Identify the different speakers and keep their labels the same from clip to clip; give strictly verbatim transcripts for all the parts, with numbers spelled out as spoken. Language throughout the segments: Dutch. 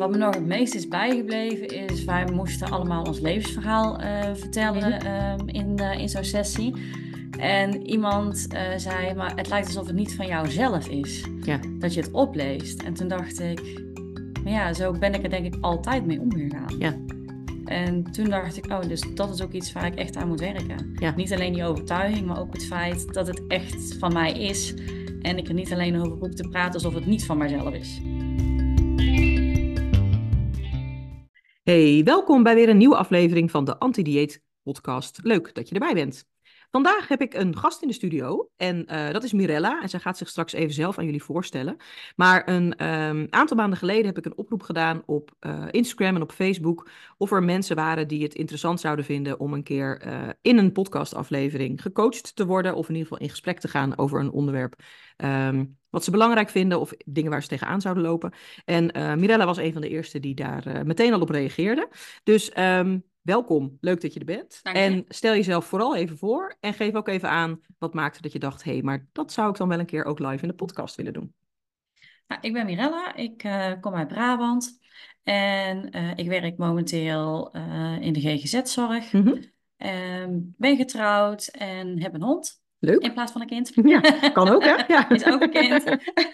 Speaker 1: Wat me nog het meest is bijgebleven is, wij moesten allemaal ons levensverhaal uh, vertellen um, in, uh, in zo'n sessie. En iemand uh, zei, maar het lijkt alsof het niet van jou zelf is.
Speaker 2: Ja.
Speaker 1: Dat je het opleest. En toen dacht ik, maar ja, zo ben ik er denk ik altijd mee omgegaan.
Speaker 2: Ja.
Speaker 1: En toen dacht ik, oh, dus dat is ook iets waar ik echt aan moet werken.
Speaker 2: Ja.
Speaker 1: Niet alleen die overtuiging, maar ook het feit dat het echt van mij is. En ik er niet alleen over hoef te praten alsof het niet van mijzelf is.
Speaker 2: Hey, welkom bij weer een nieuwe aflevering van de Anti-Dieet podcast. Leuk dat je erbij bent. Vandaag heb ik een gast in de studio en uh, dat is Mirella en zij gaat zich straks even zelf aan jullie voorstellen. Maar een um, aantal maanden geleden heb ik een oproep gedaan op uh, Instagram en op Facebook of er mensen waren die het interessant zouden vinden om een keer uh, in een podcastaflevering gecoacht te worden of in ieder geval in gesprek te gaan over een onderwerp um, wat ze belangrijk vinden of dingen waar ze tegenaan zouden lopen. En uh, Mirella was een van de eerste die daar uh, meteen al op reageerde. Dus um, welkom, leuk dat je er bent.
Speaker 1: Dank je.
Speaker 2: En stel jezelf vooral even voor en geef ook even aan wat maakte dat je dacht, hé, hey, maar dat zou ik dan wel een keer ook live in de podcast willen doen.
Speaker 1: Nou, ik ben Mirella, ik uh, kom uit Brabant en uh, ik werk momenteel uh, in de G G Z-zorg.
Speaker 2: Mm-hmm.
Speaker 1: Um, ben getrouwd en heb een hond.
Speaker 2: Leuk.
Speaker 1: In plaats van een kind.
Speaker 2: Ja, kan ook, hè? Ja.
Speaker 1: Is ook een kind.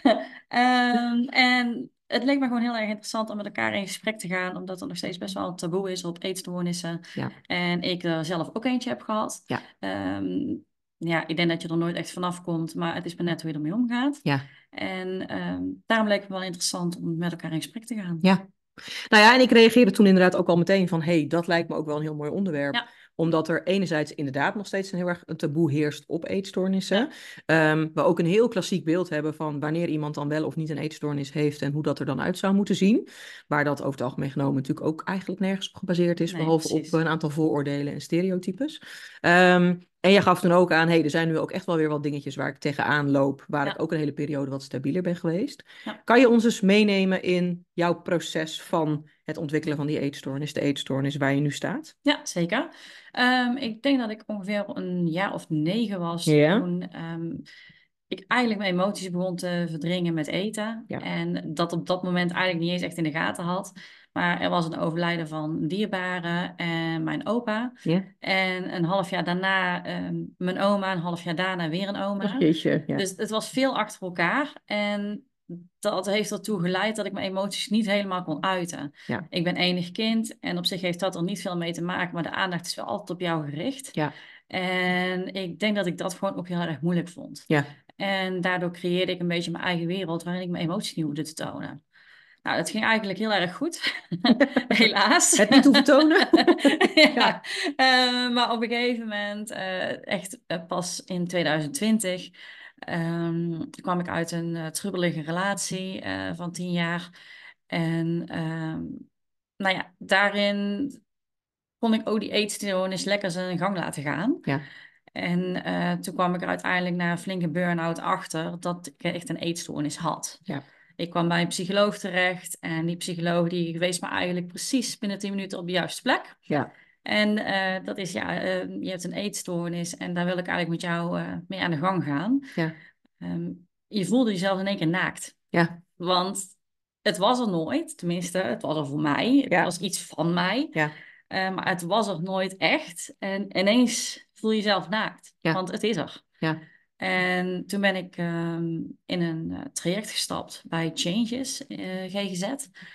Speaker 1: um, en het leek me gewoon heel erg interessant om met elkaar in gesprek te gaan, omdat er nog steeds best wel een taboe is op eetstoornissen.
Speaker 2: Ja.
Speaker 1: En ik er zelf ook eentje heb gehad.
Speaker 2: Ja.
Speaker 1: Um, ja, ik denk dat je er nooit echt vanaf komt, maar het is maar net hoe je ermee omgaat.
Speaker 2: Ja.
Speaker 1: En um, daarom leek het me wel interessant om met elkaar in gesprek te gaan.
Speaker 2: Ja. Nou ja, en ik reageerde toen inderdaad ook al meteen van, hé, hey, dat lijkt me ook wel een heel mooi onderwerp.
Speaker 1: Ja.
Speaker 2: Omdat er enerzijds inderdaad nog steeds een heel erg een taboe heerst op eetstoornissen.
Speaker 1: Ja.
Speaker 2: Um, we ook een heel klassiek beeld hebben van wanneer iemand dan wel of niet een eetstoornis heeft en hoe dat er dan uit zou moeten zien. Waar dat over het algemeen genomen natuurlijk ook eigenlijk nergens op gebaseerd is,
Speaker 1: Nee,
Speaker 2: behalve
Speaker 1: precies.
Speaker 2: op een aantal vooroordelen en stereotypes. Um, en je gaf toen ook aan, hé, hey, er zijn nu ook echt wel weer wat dingetjes waar ik tegenaan loop, waar
Speaker 1: Ja.
Speaker 2: ik ook een hele periode wat stabieler ben geweest.
Speaker 1: Ja.
Speaker 2: Kan je ons eens meenemen in jouw proces van het ontwikkelen van die eetstoornis, de eetstoornis waar je nu staat?
Speaker 1: Ja, zeker. Um, ik denk dat ik ongeveer een jaar of negen was
Speaker 2: Ja.
Speaker 1: toen um, ik eigenlijk mijn emoties begon te verdringen met eten.
Speaker 2: Ja.
Speaker 1: En dat op dat moment eigenlijk niet eens echt in de gaten had. Maar er was een overlijden van een dierbare en mijn opa.
Speaker 2: Ja.
Speaker 1: En een half jaar daarna um, mijn oma, een half jaar daarna weer een oma.
Speaker 2: Och, jeetje, ja.
Speaker 1: Dus het was veel achter elkaar. En dat heeft ertoe geleid dat ik mijn emoties niet helemaal kon uiten.
Speaker 2: Ja.
Speaker 1: Ik ben enig kind en op zich heeft dat er niet veel mee te maken, maar de aandacht is wel altijd op jou gericht.
Speaker 2: Ja.
Speaker 1: En ik denk dat ik dat gewoon ook heel erg moeilijk vond.
Speaker 2: Ja.
Speaker 1: En daardoor creëerde ik een beetje mijn eigen wereld waarin ik mijn emoties niet hoefde te tonen. Nou, dat ging eigenlijk heel erg goed. Helaas.
Speaker 2: Het niet hoeven tonen.
Speaker 1: Ja. Ja. Uh, maar op een gegeven moment, uh, echt uh, pas in twintig twintig... Um, kwam ik uit een uh, trubbelige relatie uh, van tien jaar. En um, nou ja, daarin kon ik ook die eetstoornis lekker zijn gang laten gaan.
Speaker 2: Ja.
Speaker 1: En uh, toen kwam ik er uiteindelijk na een flinke burn-out achter dat ik echt een eetstoornis had.
Speaker 2: Ja.
Speaker 1: Ik kwam bij een psycholoog terecht en die psycholoog die wees me eigenlijk precies binnen tien minuten op de juiste plek.
Speaker 2: Ja.
Speaker 1: En uh, dat is, ja, uh, je hebt een eetstoornis en daar wil ik eigenlijk met jou uh, mee aan de gang gaan.
Speaker 2: Ja.
Speaker 1: Um, je voelde jezelf in één keer naakt.
Speaker 2: Ja.
Speaker 1: Want het was er nooit, tenminste, het was er voor mij. Het
Speaker 2: ja.
Speaker 1: was iets van mij.
Speaker 2: Ja.
Speaker 1: Uh, maar het was er nooit echt. En ineens voel je jezelf naakt.
Speaker 2: Ja.
Speaker 1: Want het is er.
Speaker 2: Ja.
Speaker 1: En toen ben ik um, in een uh, traject gestapt bij Changes, uh, G G Z.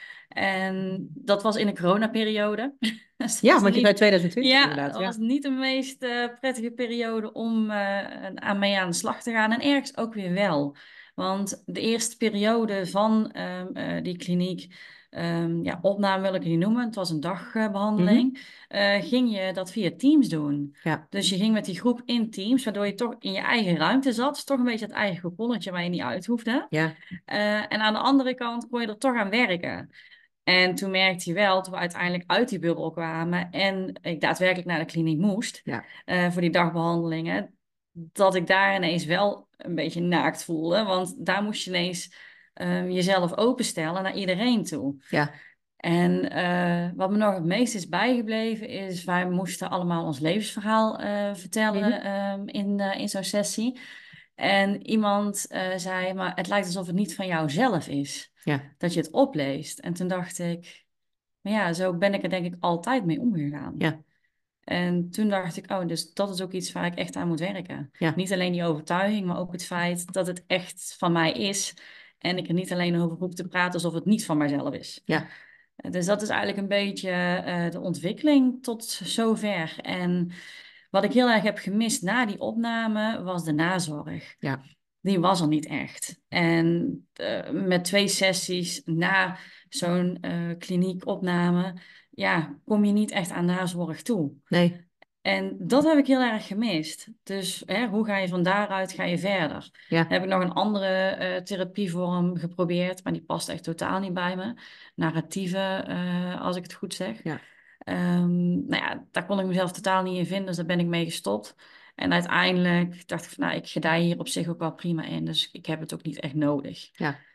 Speaker 1: En dat was in de coronaperiode. Dus
Speaker 2: ja, want je
Speaker 1: niet...
Speaker 2: zei twintig twintig
Speaker 1: ja,
Speaker 2: inderdaad.
Speaker 1: dat
Speaker 2: ja,
Speaker 1: was niet de meest uh, prettige periode om uh, aan mee aan de slag te gaan. En ergens ook weer wel. Want de eerste periode van um, uh, die kliniek, um, ja, opname wil ik het niet noemen, het was een dagbehandeling, mm-hmm. uh, ging je dat via Teams doen.
Speaker 2: Ja.
Speaker 1: Dus je ging met die groep in Teams, waardoor je toch in je eigen ruimte zat. Dus toch een beetje het eigen kokonnetje waar je niet uit hoefde.
Speaker 2: Ja.
Speaker 1: Uh, en aan de andere kant kon je er toch aan werken. En toen merkte je wel, toen we uiteindelijk uit die bubbel kwamen en ik daadwerkelijk naar de kliniek moest,
Speaker 2: ja.
Speaker 1: uh, voor die dagbehandelingen, dat ik daar ineens wel een beetje naakt voelde. Want daar moest je ineens uh, jezelf openstellen naar iedereen toe.
Speaker 2: Ja.
Speaker 1: En uh, wat me nog het meest is bijgebleven is, wij moesten allemaal ons levensverhaal uh, vertellen mm-hmm. um, in, uh, in zo'n sessie. En iemand uh, zei, maar het lijkt alsof het niet van jou zelf is.
Speaker 2: Ja.
Speaker 1: Dat je het opleest. En toen dacht ik, maar ja, zo ben ik er denk ik altijd mee omgegaan.
Speaker 2: Ja.
Speaker 1: En toen dacht ik, oh, dus dat is ook iets waar ik echt aan moet werken.
Speaker 2: Ja.
Speaker 1: Niet alleen die overtuiging, maar ook het feit dat het echt van mij is. En ik er niet alleen over hoef te praten alsof het niet van mijzelf is.
Speaker 2: Ja.
Speaker 1: Dus dat is eigenlijk een beetje uh, de ontwikkeling tot zover. En wat ik heel erg heb gemist na die opname was de nazorg.
Speaker 2: Ja.
Speaker 1: Die was er niet echt. En uh, met twee sessies na zo'n uh, kliniekopname, ja, kom je niet echt aan nazorg toe.
Speaker 2: Nee.
Speaker 1: En dat heb ik heel erg gemist. Dus hè, hoe ga je van daaruit, ga je verder?
Speaker 2: Ja.
Speaker 1: Heb ik nog een andere uh, therapievorm geprobeerd, maar die past echt totaal niet bij me. Narratieve, uh, als ik het goed zeg.
Speaker 2: Ja.
Speaker 1: Um, nou ja, daar kon ik mezelf totaal niet in vinden, dus daar ben ik mee gestopt. En uiteindelijk dacht ik van, nou, ik gedij hier op zich ook wel prima in, dus ik heb het ook niet echt nodig.
Speaker 2: Ja.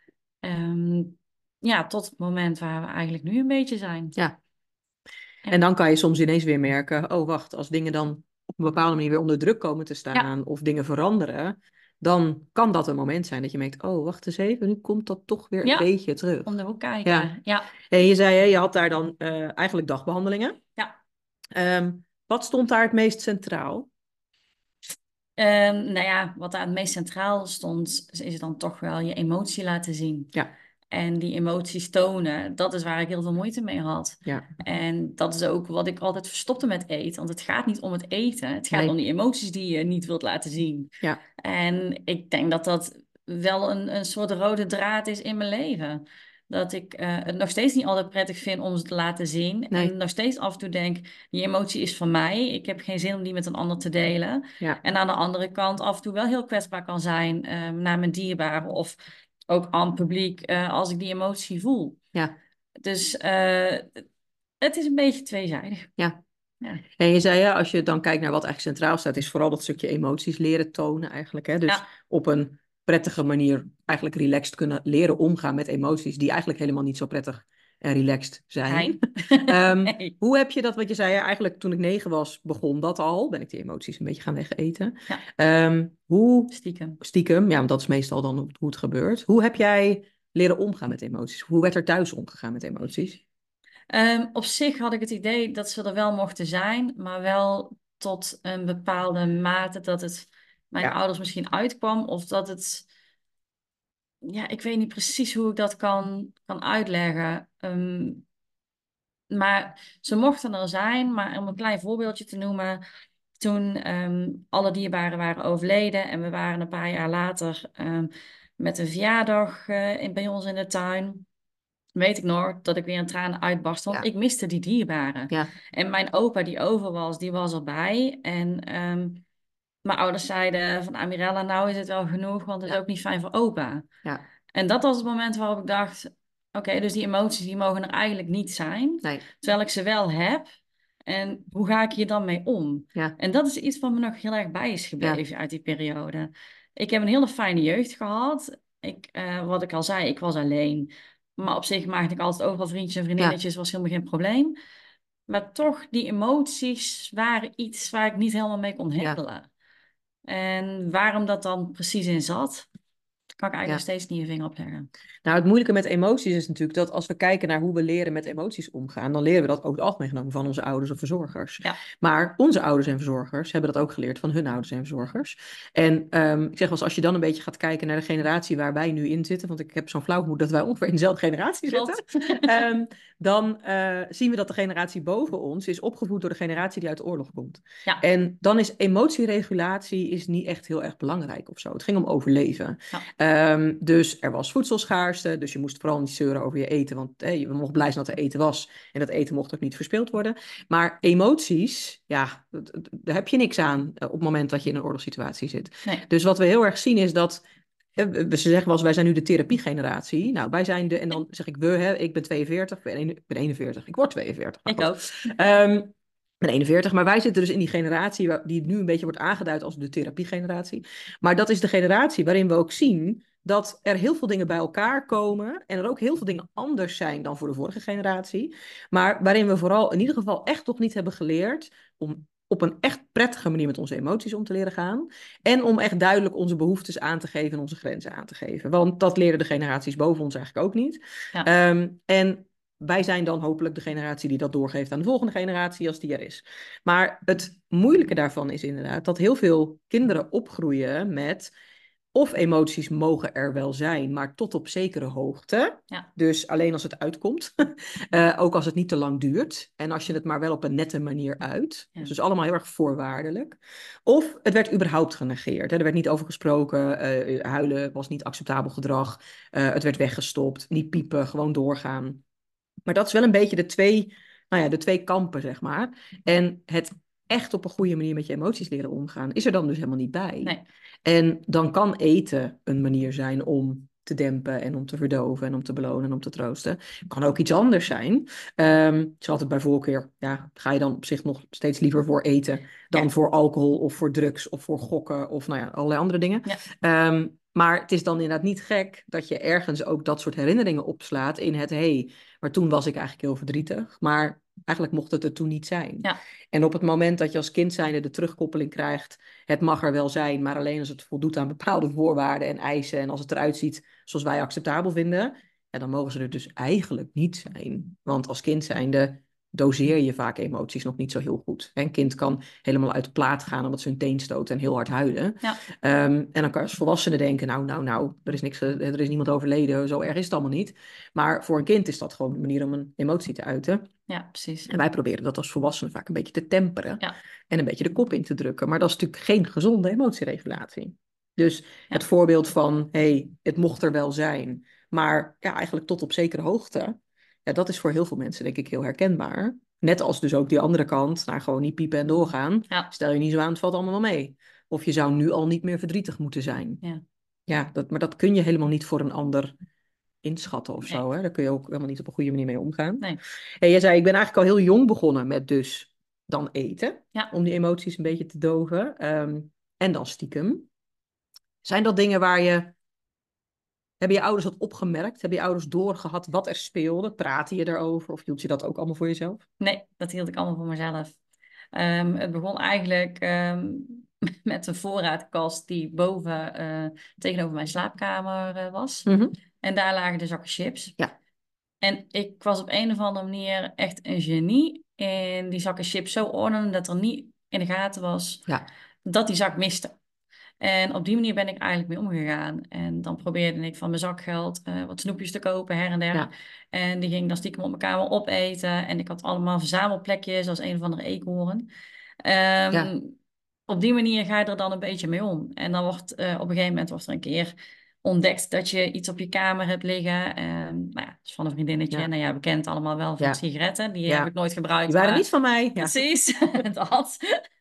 Speaker 1: Um, ja, tot het moment waar we eigenlijk nu een beetje zijn.
Speaker 2: Ja.
Speaker 1: Ja.
Speaker 2: En dan kan je soms ineens weer merken, oh wacht, als dingen dan op een bepaalde manier weer onder druk komen te staan, ja, of dingen veranderen, dan kan dat een moment zijn dat je merkt, oh wacht eens even, nu komt dat toch weer
Speaker 1: Ja,
Speaker 2: een beetje terug.
Speaker 1: om de hoek kijken.
Speaker 2: Ja.
Speaker 1: Ja.
Speaker 2: En je zei, hè, je had daar dan uh, eigenlijk dagbehandelingen.
Speaker 1: Ja.
Speaker 2: Um, wat stond daar het meest centraal?
Speaker 1: Um, nou ja, wat daar het meest centraal stond, is dan toch wel je emotie laten zien.
Speaker 2: Ja.
Speaker 1: En die emoties tonen, dat is waar ik heel veel moeite mee had.
Speaker 2: Ja.
Speaker 1: En dat is ook wat ik altijd verstopte met eten. Want het gaat niet om het eten. Het gaat
Speaker 2: nee.
Speaker 1: om die emoties die je niet wilt laten zien.
Speaker 2: Ja.
Speaker 1: En ik denk dat dat wel een, een soort rode draad is in mijn leven. Dat ik uh, het nog steeds niet altijd prettig vind om ze te laten zien.
Speaker 2: Nee.
Speaker 1: En nog steeds af en toe denk, die emotie is van mij. Ik heb geen zin om die met een ander te delen.
Speaker 2: Ja.
Speaker 1: En aan de andere kant af en toe wel heel kwetsbaar kan zijn uh, naar mijn dierbaren. Of ook aan het publiek uh, als ik die emotie voel.
Speaker 2: Ja.
Speaker 1: Dus uh, het is een beetje tweezijdig.
Speaker 2: Ja.
Speaker 1: Ja.
Speaker 2: En je zei ja, als je dan kijkt naar wat eigenlijk centraal staat, is vooral dat stukje emoties leren tonen eigenlijk. Hè? Dus
Speaker 1: ja.
Speaker 2: op een prettige manier eigenlijk relaxed kunnen leren omgaan met emoties die eigenlijk helemaal niet zo prettig en relaxed zijn. um, nee. Hoe heb je dat, wat je zei, ja, eigenlijk toen ik negen was, begon dat al. Ben ik die emoties een beetje gaan wegeten.
Speaker 1: Ja.
Speaker 2: Um, hoe...
Speaker 1: Stiekem.
Speaker 2: Stiekem, ja, want dat is meestal dan hoe het gebeurt. Hoe heb jij leren omgaan met emoties? Hoe werd er thuis omgegaan met emoties?
Speaker 1: Um, op zich had ik het idee dat ze er wel mochten zijn, maar wel tot een bepaalde mate dat het mijn ja. ouders misschien uitkwam of dat het... Ja, ik weet niet precies hoe ik dat kan, kan uitleggen. Um, maar ze mochten er zijn, maar om een klein voorbeeldje te noemen... Toen um, alle dierbaren waren overleden en we waren een paar jaar later um, met een verjaardag uh, in, bij ons in de tuin... weet ik nog dat ik weer een traan uitbarst, want ja. ik miste die dierbaren.
Speaker 2: Ja.
Speaker 1: En mijn opa die over was, die was erbij. En um, mijn ouders zeiden van Mirella, nou is het wel genoeg, want het ja. is ook niet fijn voor opa.
Speaker 2: Ja.
Speaker 1: En dat was het moment waarop ik dacht, oké, okay, dus die emoties die mogen er eigenlijk niet zijn.
Speaker 2: Nee.
Speaker 1: Terwijl ik ze wel heb. En hoe ga ik hier dan mee om?
Speaker 2: Ja.
Speaker 1: En dat is iets wat me nog heel erg bij is gebleven ja. uit die periode. Ik heb een hele fijne jeugd gehad. Ik, uh, wat ik al zei, ik was alleen. Maar op zich maakte ik altijd overal vriendjes en vriendinnetjes, ja. was helemaal geen probleem. Maar toch, die emoties waren iets waar ik niet helemaal mee kon handelen. Ja. En waarom dat dan precies in zat, kan ik eigenlijk ja. nog steeds niet je vinger op leggen.
Speaker 2: Nou, het moeilijke met emoties is natuurlijk dat als we kijken naar hoe we leren met emoties omgaan, dan leren we dat ook het algemeen genomen van onze ouders of verzorgers.
Speaker 1: Ja.
Speaker 2: Maar onze ouders en verzorgers hebben dat ook geleerd van hun ouders en verzorgers. En um, ik zeg wel eens, als je dan een beetje gaat kijken naar de generatie waar wij nu in zitten, want ik heb zo'n flauw gevoel dat wij ongeveer in dezelfde generatie
Speaker 1: Klopt.
Speaker 2: zitten, um, dan uh, zien we dat de generatie boven ons is opgevoed door de generatie die uit de oorlog komt.
Speaker 1: Ja.
Speaker 2: En dan is emotieregulatie is niet echt heel erg belangrijk of zo. Het ging om overleven. Ja. Um, dus er was voedselschaarste, dus je moest vooral niet zeuren over je eten, want hey, je mocht blij zijn dat er eten was en dat eten mocht ook niet verspild worden. Maar emoties, ja, daar heb je niks aan op het moment dat je in een oorlogssituatie zit.
Speaker 1: Nee.
Speaker 2: Dus wat we heel erg zien is dat, ze zeggen wel eens, wij zijn nu de therapiegeneratie. Nou, wij zijn de, en dan zeg ik we, hè, ik ben tweeënveertig, ik ben, een, ik ben eenenveertig, ik word tweeënveertig.
Speaker 1: Ik ook.
Speaker 2: Um, Ik ben eenenveertig, maar wij zitten dus in die generatie die nu een beetje wordt aangeduid als de therapiegeneratie. Maar dat is de generatie waarin we ook zien dat er heel veel dingen bij elkaar komen en er ook heel veel dingen anders zijn dan voor de vorige generatie. Maar waarin we vooral in ieder geval echt nog niet hebben geleerd om op een echt prettige manier met onze emoties om te leren gaan. En om echt duidelijk onze behoeftes aan te geven en onze grenzen aan te geven. Want dat leren de generaties boven ons eigenlijk ook niet.
Speaker 1: Ja.
Speaker 2: Um, en wij zijn dan hopelijk de generatie die dat doorgeeft aan de volgende generatie als die er is. Maar het moeilijke daarvan is inderdaad dat heel veel kinderen opgroeien met of emoties mogen er wel zijn, maar tot op zekere hoogte.
Speaker 1: Ja.
Speaker 2: Dus alleen als het uitkomt. uh, ook als het niet te lang duurt. En als je het maar wel op een nette manier uit.
Speaker 1: Ja.
Speaker 2: Dus, dus allemaal heel erg voorwaardelijk. Of het werd überhaupt genegeerd. Hè. Er werd niet over gesproken. Uh, huilen was niet acceptabel gedrag. Uh, het werd weggestopt. Niet piepen, gewoon doorgaan. Maar dat is wel een beetje de twee, nou ja, de twee kampen, zeg maar. En het echt op een goede manier met je emoties leren omgaan, is er dan dus helemaal niet bij.
Speaker 1: Nee.
Speaker 2: En dan kan eten een manier zijn om te dempen en om te verdoven en om te belonen en om te troosten. Kan ook iets anders zijn. Um, het is altijd bij voorkeur, ja, ga je dan op zich nog steeds liever voor eten dan ja. voor alcohol of voor drugs of voor gokken of nou ja, allerlei andere dingen. Ja. Um, maar het is dan inderdaad niet gek dat je ergens ook dat soort herinneringen opslaat in het, hey, maar toen was ik eigenlijk heel verdrietig, maar eigenlijk mocht het er toen niet zijn.
Speaker 1: Ja.
Speaker 2: En op het moment dat je als kind zijnde de terugkoppeling krijgt, het mag er wel zijn, maar alleen als het voldoet aan bepaalde voorwaarden en eisen en als het eruit ziet zoals wij acceptabel vinden, ja, dan mogen ze er dus eigenlijk niet zijn. Want als kind zijnde doseer je vaak emoties nog niet zo heel goed. Een kind kan helemaal uit de plaat gaan omdat ze hun teen stoten en heel hard huilen.
Speaker 1: Ja.
Speaker 2: Um, en dan kan je als volwassene denken, nou, nou, nou, er is, niks, er is niemand overleden, zo erg is het allemaal niet. Maar voor een kind is dat gewoon een manier om een emotie te uiten.
Speaker 1: Ja, precies.
Speaker 2: En wij proberen dat als volwassenen vaak een beetje te temperen.
Speaker 1: Ja.
Speaker 2: En een beetje de kop in te drukken. Maar dat is natuurlijk geen gezonde emotieregulatie. Dus ja. Het voorbeeld van, hé, hey, het mocht er wel zijn. Maar ja, eigenlijk tot op zekere hoogte. Ja, dat is voor heel veel mensen denk ik heel herkenbaar. Net als dus ook die andere kant, naar gewoon niet piepen en doorgaan.
Speaker 1: Ja.
Speaker 2: Stel je niet zo aan, het valt allemaal wel mee. Of je zou nu al niet meer verdrietig moeten zijn.
Speaker 1: Ja,
Speaker 2: ja dat, maar dat kun je helemaal niet voor een ander inschatten of zo.
Speaker 1: Nee.
Speaker 2: Hè? Daar kun je ook helemaal niet op een goede manier mee omgaan.
Speaker 1: Nee.
Speaker 2: En jij zei, ik ben eigenlijk al heel jong begonnen met dus dan eten.
Speaker 1: Ja.
Speaker 2: Om die emoties een beetje te doven. Um, en dan stiekem. Zijn dat dingen waar je... Hebben je ouders dat opgemerkt? Hebben je ouders doorgehad wat er speelde? Praatte je daarover? Of hield je dat ook allemaal voor jezelf?
Speaker 1: Nee, dat hield ik allemaal voor mezelf. Um, het begon eigenlijk um, met een voorraadkast die boven uh, tegenover mijn slaapkamer uh, was.
Speaker 2: Mm-hmm.
Speaker 1: En daar lagen de zakken chips.
Speaker 2: Ja.
Speaker 1: En ik was op een of andere manier echt een genie in die zakken chips zo ordenen dat er niet in de gaten was
Speaker 2: ja.
Speaker 1: dat die zak miste. En op die manier ben ik eigenlijk mee omgegaan. En dan probeerde ik van mijn zakgeld uh, wat snoepjes te kopen her en der.
Speaker 2: Ja.
Speaker 1: En die ging dan stiekem op mijn kamer opeten. En ik had allemaal verzamelplekjes als een of andere eekhoorn. Um, ja. Op die manier ga je er dan een beetje mee om. En dan wordt uh, op een gegeven moment wordt er een keer ontdekt dat je iets op je kamer hebt liggen. Um, nou ja, dat is van een vriendinnetje. Ja. Nou ja, bekend allemaal wel van ja. sigaretten. Die ja. heb ik nooit gebruikt.
Speaker 2: Die waren
Speaker 1: maar...
Speaker 2: niet van mij. Ja.
Speaker 1: Precies, dat.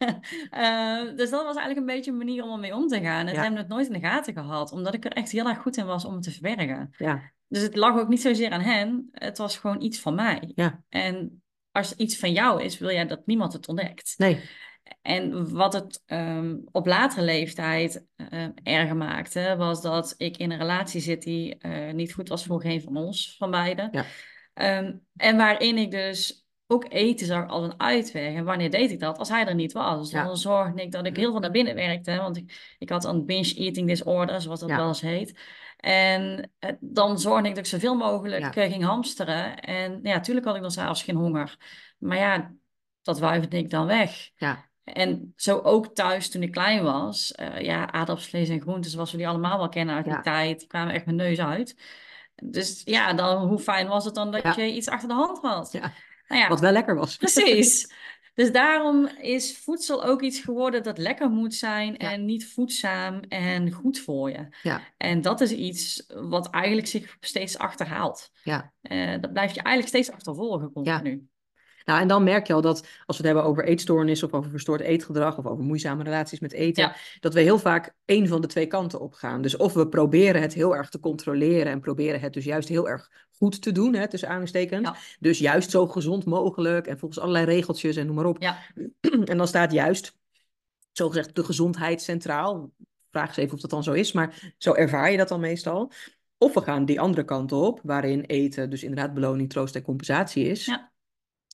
Speaker 1: uh, dus dat was eigenlijk een beetje een manier om ermee om te gaan. Het ja. hebben we het nooit in de gaten gehad. Omdat ik er echt heel erg goed in was om het te verbergen.
Speaker 2: Ja.
Speaker 1: Dus het lag ook niet zozeer aan hen. Het was gewoon iets van mij.
Speaker 2: Ja.
Speaker 1: En als het iets van jou is, wil jij dat niemand het ontdekt.
Speaker 2: Nee.
Speaker 1: En wat het um, op latere leeftijd uh, erger maakte, was dat ik in een relatie zit die uh, niet goed was voor geen van ons, van beiden.
Speaker 2: Ja.
Speaker 1: Um, en waarin ik dus ook eten zag als een uitweg. En wanneer deed ik dat? Als hij er niet was. Dus ja. Dan zorgde ik dat ik heel veel naar binnen werkte. Want ik, ik had een binge eating disorder, zoals dat ja. wel eens heet. En uh, dan zorgde ik dat ik zoveel mogelijk ja. uh, ging hamsteren. En ja, natuurlijk had ik dan s'avonds geen honger. Maar ja, dat wuifde ik dan weg.
Speaker 2: Ja.
Speaker 1: En zo ook thuis toen ik klein was. Uh, ja, aardappelsvlees en groenten, zoals we die allemaal wel kennen uit die ja. tijd. Die kwamen echt mijn neus uit. Dus ja, dan, hoe fijn was het dan dat ja. je iets achter de hand had?
Speaker 2: Ja.
Speaker 1: Nou ja,
Speaker 2: wat wel lekker was.
Speaker 1: Precies. Dus daarom is voedsel ook iets geworden dat lekker moet zijn ja. en niet voedzaam en goed voor je.
Speaker 2: Ja.
Speaker 1: En dat is iets wat eigenlijk zich steeds achterhaalt.
Speaker 2: Ja.
Speaker 1: Uh, dat blijft je eigenlijk steeds achtervolgen continu.
Speaker 2: Ja. Nou, en dan merk je al dat als we het hebben over eetstoornis of over verstoord eetgedrag of over moeizame relaties met eten, ja. dat we heel vaak één van de twee kanten op gaan. Dus of we proberen het heel erg te controleren en proberen het dus juist heel erg goed te doen, hè, tussen aanhalingstekens. Ja. Dus juist zo gezond mogelijk en volgens allerlei regeltjes en noem maar op.
Speaker 1: Ja.
Speaker 2: En dan staat juist, zogezegd, de gezondheid centraal. Vraag eens even of dat dan zo is, maar zo ervaar je dat dan meestal. Of we gaan die andere kant op, waarin eten dus inderdaad beloning, troost en compensatie is.
Speaker 1: Ja.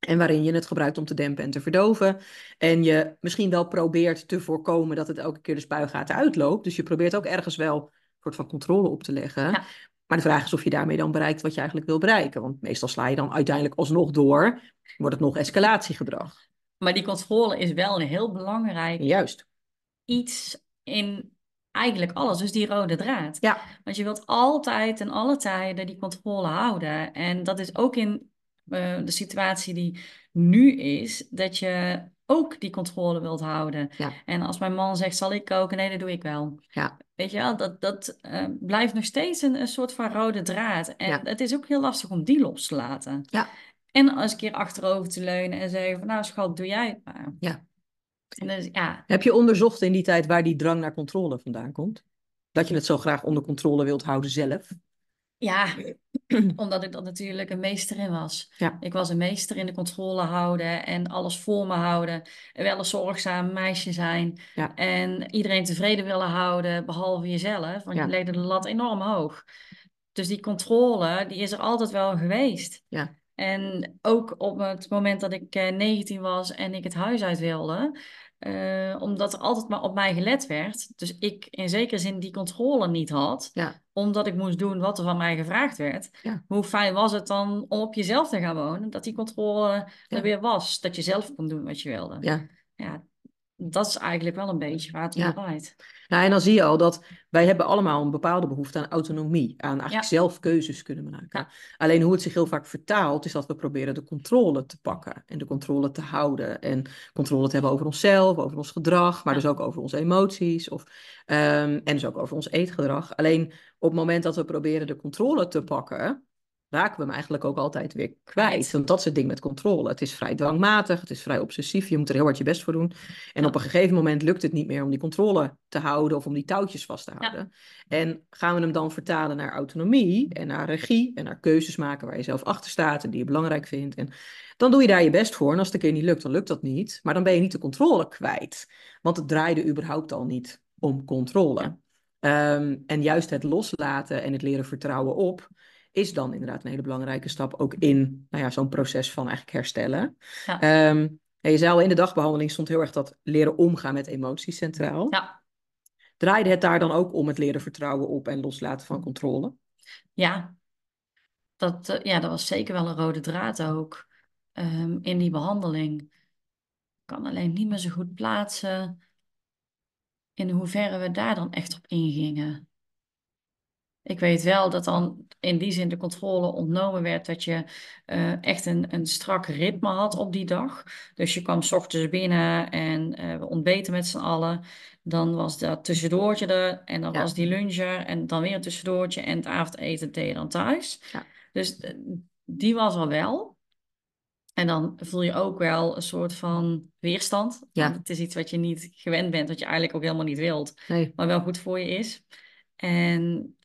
Speaker 2: En waarin je het gebruikt om te dempen en te verdoven. En je misschien wel probeert te voorkomen dat het elke keer de spuigaten uitloopt. Dus je probeert ook ergens wel een soort van controle op te leggen.
Speaker 1: Ja.
Speaker 2: Maar de vraag is of je daarmee dan bereikt wat je eigenlijk wil bereiken. Want meestal sla je dan uiteindelijk alsnog door. Wordt het nog escalatiegedrag.
Speaker 1: Maar die controle is wel een heel belangrijk
Speaker 2: Juist.
Speaker 1: iets in eigenlijk alles. Dus die rode draad.
Speaker 2: Ja.
Speaker 1: Want je wilt altijd en alle tijden die controle houden. En dat is ook in eh, de situatie die nu is, dat je ook die controle wilt houden.
Speaker 2: Ja.
Speaker 1: En als mijn man zegt, zal ik koken? Nee, dat doe ik wel.
Speaker 2: Ja.
Speaker 1: Weet je wel, dat, dat eh, blijft nog steeds een, een soort van rode draad. En
Speaker 2: Ja.
Speaker 1: het is ook heel lastig om die los te laten.
Speaker 2: Ja.
Speaker 1: En als een keer achterover te leunen en zeggen van, nou schat, doe jij het maar.
Speaker 2: Ja.
Speaker 1: En dus, ja,
Speaker 2: Heb je onderzocht in die tijd waar die drang naar controle vandaan komt? Dat je het zo graag onder controle wilt houden zelf?
Speaker 1: ja, omdat ik dat natuurlijk een meester in was.
Speaker 2: Ja.
Speaker 1: Ik was een meester in de controle houden en alles voor me houden. En wel een zorgzaam meisje zijn.
Speaker 2: Ja.
Speaker 1: En iedereen tevreden willen houden, behalve jezelf. Want
Speaker 2: Ja.
Speaker 1: je legde de lat enorm hoog. Dus die controle, die is er altijd wel geweest.
Speaker 2: Ja.
Speaker 1: En ook op het moment dat ik eh, negentien was en ik het huis uit wilde, eh, omdat er altijd maar op mij gelet werd. Dus ik in zekere zin die controle niet had,
Speaker 2: Ja.
Speaker 1: omdat ik moest doen wat er van mij gevraagd werd.
Speaker 2: Ja.
Speaker 1: Hoe fijn was het dan om op jezelf te gaan wonen, dat die controle
Speaker 2: Ja.
Speaker 1: er weer was, dat je zelf kon doen wat je wilde.
Speaker 2: Ja.
Speaker 1: Ja, dat is eigenlijk wel een beetje waar het om
Speaker 2: Ja.
Speaker 1: draait.
Speaker 2: Nou, en dan zie je al dat wij hebben allemaal een bepaalde behoefte aan autonomie. Aan eigenlijk
Speaker 1: Ja.
Speaker 2: zelf keuzes kunnen maken.
Speaker 1: Ja.
Speaker 2: Alleen hoe het zich heel vaak vertaalt, is dat we proberen de controle te pakken. En de controle te houden. En controle te hebben over onszelf, over ons gedrag. Maar
Speaker 1: Ja.
Speaker 2: dus ook over onze emoties. Of, um, en dus ook over ons eetgedrag. Alleen op het moment dat we proberen de controle te pakken, raken we hem eigenlijk ook altijd weer kwijt.
Speaker 1: Kwijt.
Speaker 2: Want dat is het ding met controle. Het is vrij dwangmatig, het is vrij obsessief. Je moet er heel hard je best voor doen. En
Speaker 1: Ja.
Speaker 2: op een gegeven moment lukt het niet meer om die controle te houden of om die touwtjes vast te houden. Ja. En gaan we hem dan vertalen naar autonomie en naar regie en naar keuzes maken waar je zelf achter staat en die je belangrijk vindt. En dan doe je daar je best voor. En als het een keer niet lukt, dan lukt dat niet. Maar dan ben je niet de controle kwijt. Want het draaide überhaupt al niet om controle. Ja. Um, en juist het loslaten en het leren vertrouwen op is dan inderdaad een hele belangrijke stap ook in nou ja, zo'n proces van eigenlijk herstellen. Ja. Um, ja, je zei al, in de dagbehandeling stond heel erg dat leren omgaan met emoties centraal.
Speaker 1: Ja.
Speaker 2: Draaide het daar dan ook om het leren vertrouwen op en loslaten van controle?
Speaker 1: Ja, dat, uh, ja, dat was zeker wel een rode draad ook um, in die behandeling. Ik kan alleen niet meer zo goed plaatsen in hoeverre we daar dan echt op ingingen. Ik weet wel dat dan in die zin de controle ontnomen werd, dat je uh, echt een, een strak ritme had op die dag. Dus je kwam 's ochtends binnen en uh, we ontbeten met z'n allen. Dan was dat tussendoortje er en dan ja. was die luncher en dan weer een tussendoortje en het avondeten deed je dan thuis. Ja. Dus uh, die was er wel. En dan voel je ook wel een soort van weerstand. Ja. Want het is iets wat je niet gewend bent, wat je eigenlijk ook helemaal niet wilt, nee. maar wel goed voor je is. En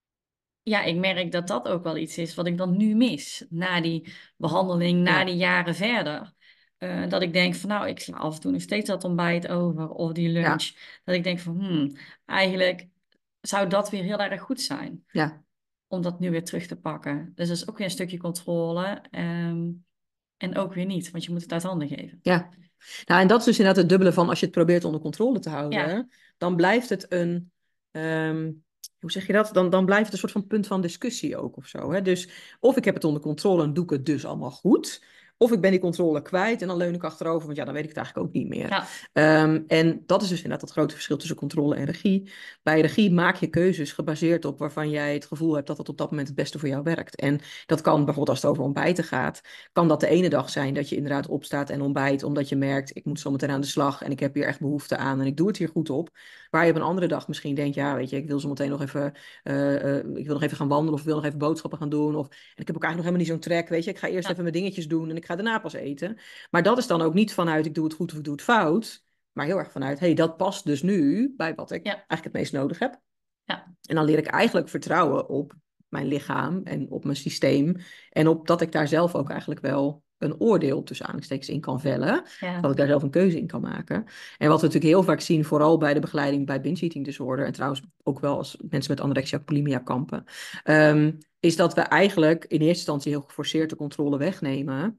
Speaker 1: ja, ik merk dat dat ook wel iets is wat ik dan nu mis. Na die behandeling, na ja. die jaren verder. Uh, dat ik denk van nou, ik sla af en toe nog steeds dat ontbijt over of die lunch. Ja. Dat ik denk van hmm, eigenlijk zou dat weer heel erg goed zijn. Ja. Om dat nu weer terug te pakken. Dus dat is ook weer een stukje controle. Um, en ook weer niet, want je moet het uit handen geven.
Speaker 2: Ja, nou en dat is dus inderdaad het dubbele van als je het probeert onder controle te houden. Ja. Dan blijft het een... Um... Hoe zeg je dat? Dan, dan blijft het een soort van punt van discussie ook of zo. Hè? Dus of ik heb het onder controle en doe ik het dus allemaal goed. Of ik ben die controle kwijt en dan leun ik achterover. Want ja, dan weet ik het eigenlijk ook niet meer. Ja. Um, en dat is dus inderdaad het grote verschil tussen controle en regie. Bij regie maak je keuzes gebaseerd op waarvan jij het gevoel hebt dat het op dat moment het beste voor jou werkt. En dat kan bijvoorbeeld als het over ontbijten gaat. Kan dat de ene dag zijn dat je inderdaad opstaat en ontbijt. Omdat je merkt, ik moet zo meteen aan de slag. En ik heb hier echt behoefte aan en ik doe het hier goed op. Waar je op een andere dag misschien denkt, ja weet je, ik wil zo meteen nog even, uh, uh, ik wil nog even gaan wandelen of ik wil nog even boodschappen gaan doen. Of, en ik heb ook eigenlijk nog helemaal niet zo'n trek, weet je. Ik ga eerst ja. even mijn dingetjes doen en ik ga daarna pas eten. Maar dat is dan ook niet vanuit, ik doe het goed of ik doe het fout. Maar heel erg vanuit, hé, hey, dat past dus nu bij wat ik ja. eigenlijk het meest nodig heb. Ja. En dan leer ik eigenlijk vertrouwen op mijn lichaam en op mijn systeem. En op dat ik daar zelf ook eigenlijk wel een oordeel tussen aanhalingstekens in kan vellen. Ja. Dat ik daar zelf een keuze in kan maken. En wat we natuurlijk heel vaak zien, vooral bij de begeleiding bij binge eating disorder. En trouwens ook wel als mensen met anorexia bulimia kampen. Um, is dat we eigenlijk in eerste instantie heel geforceerd de controle wegnemen.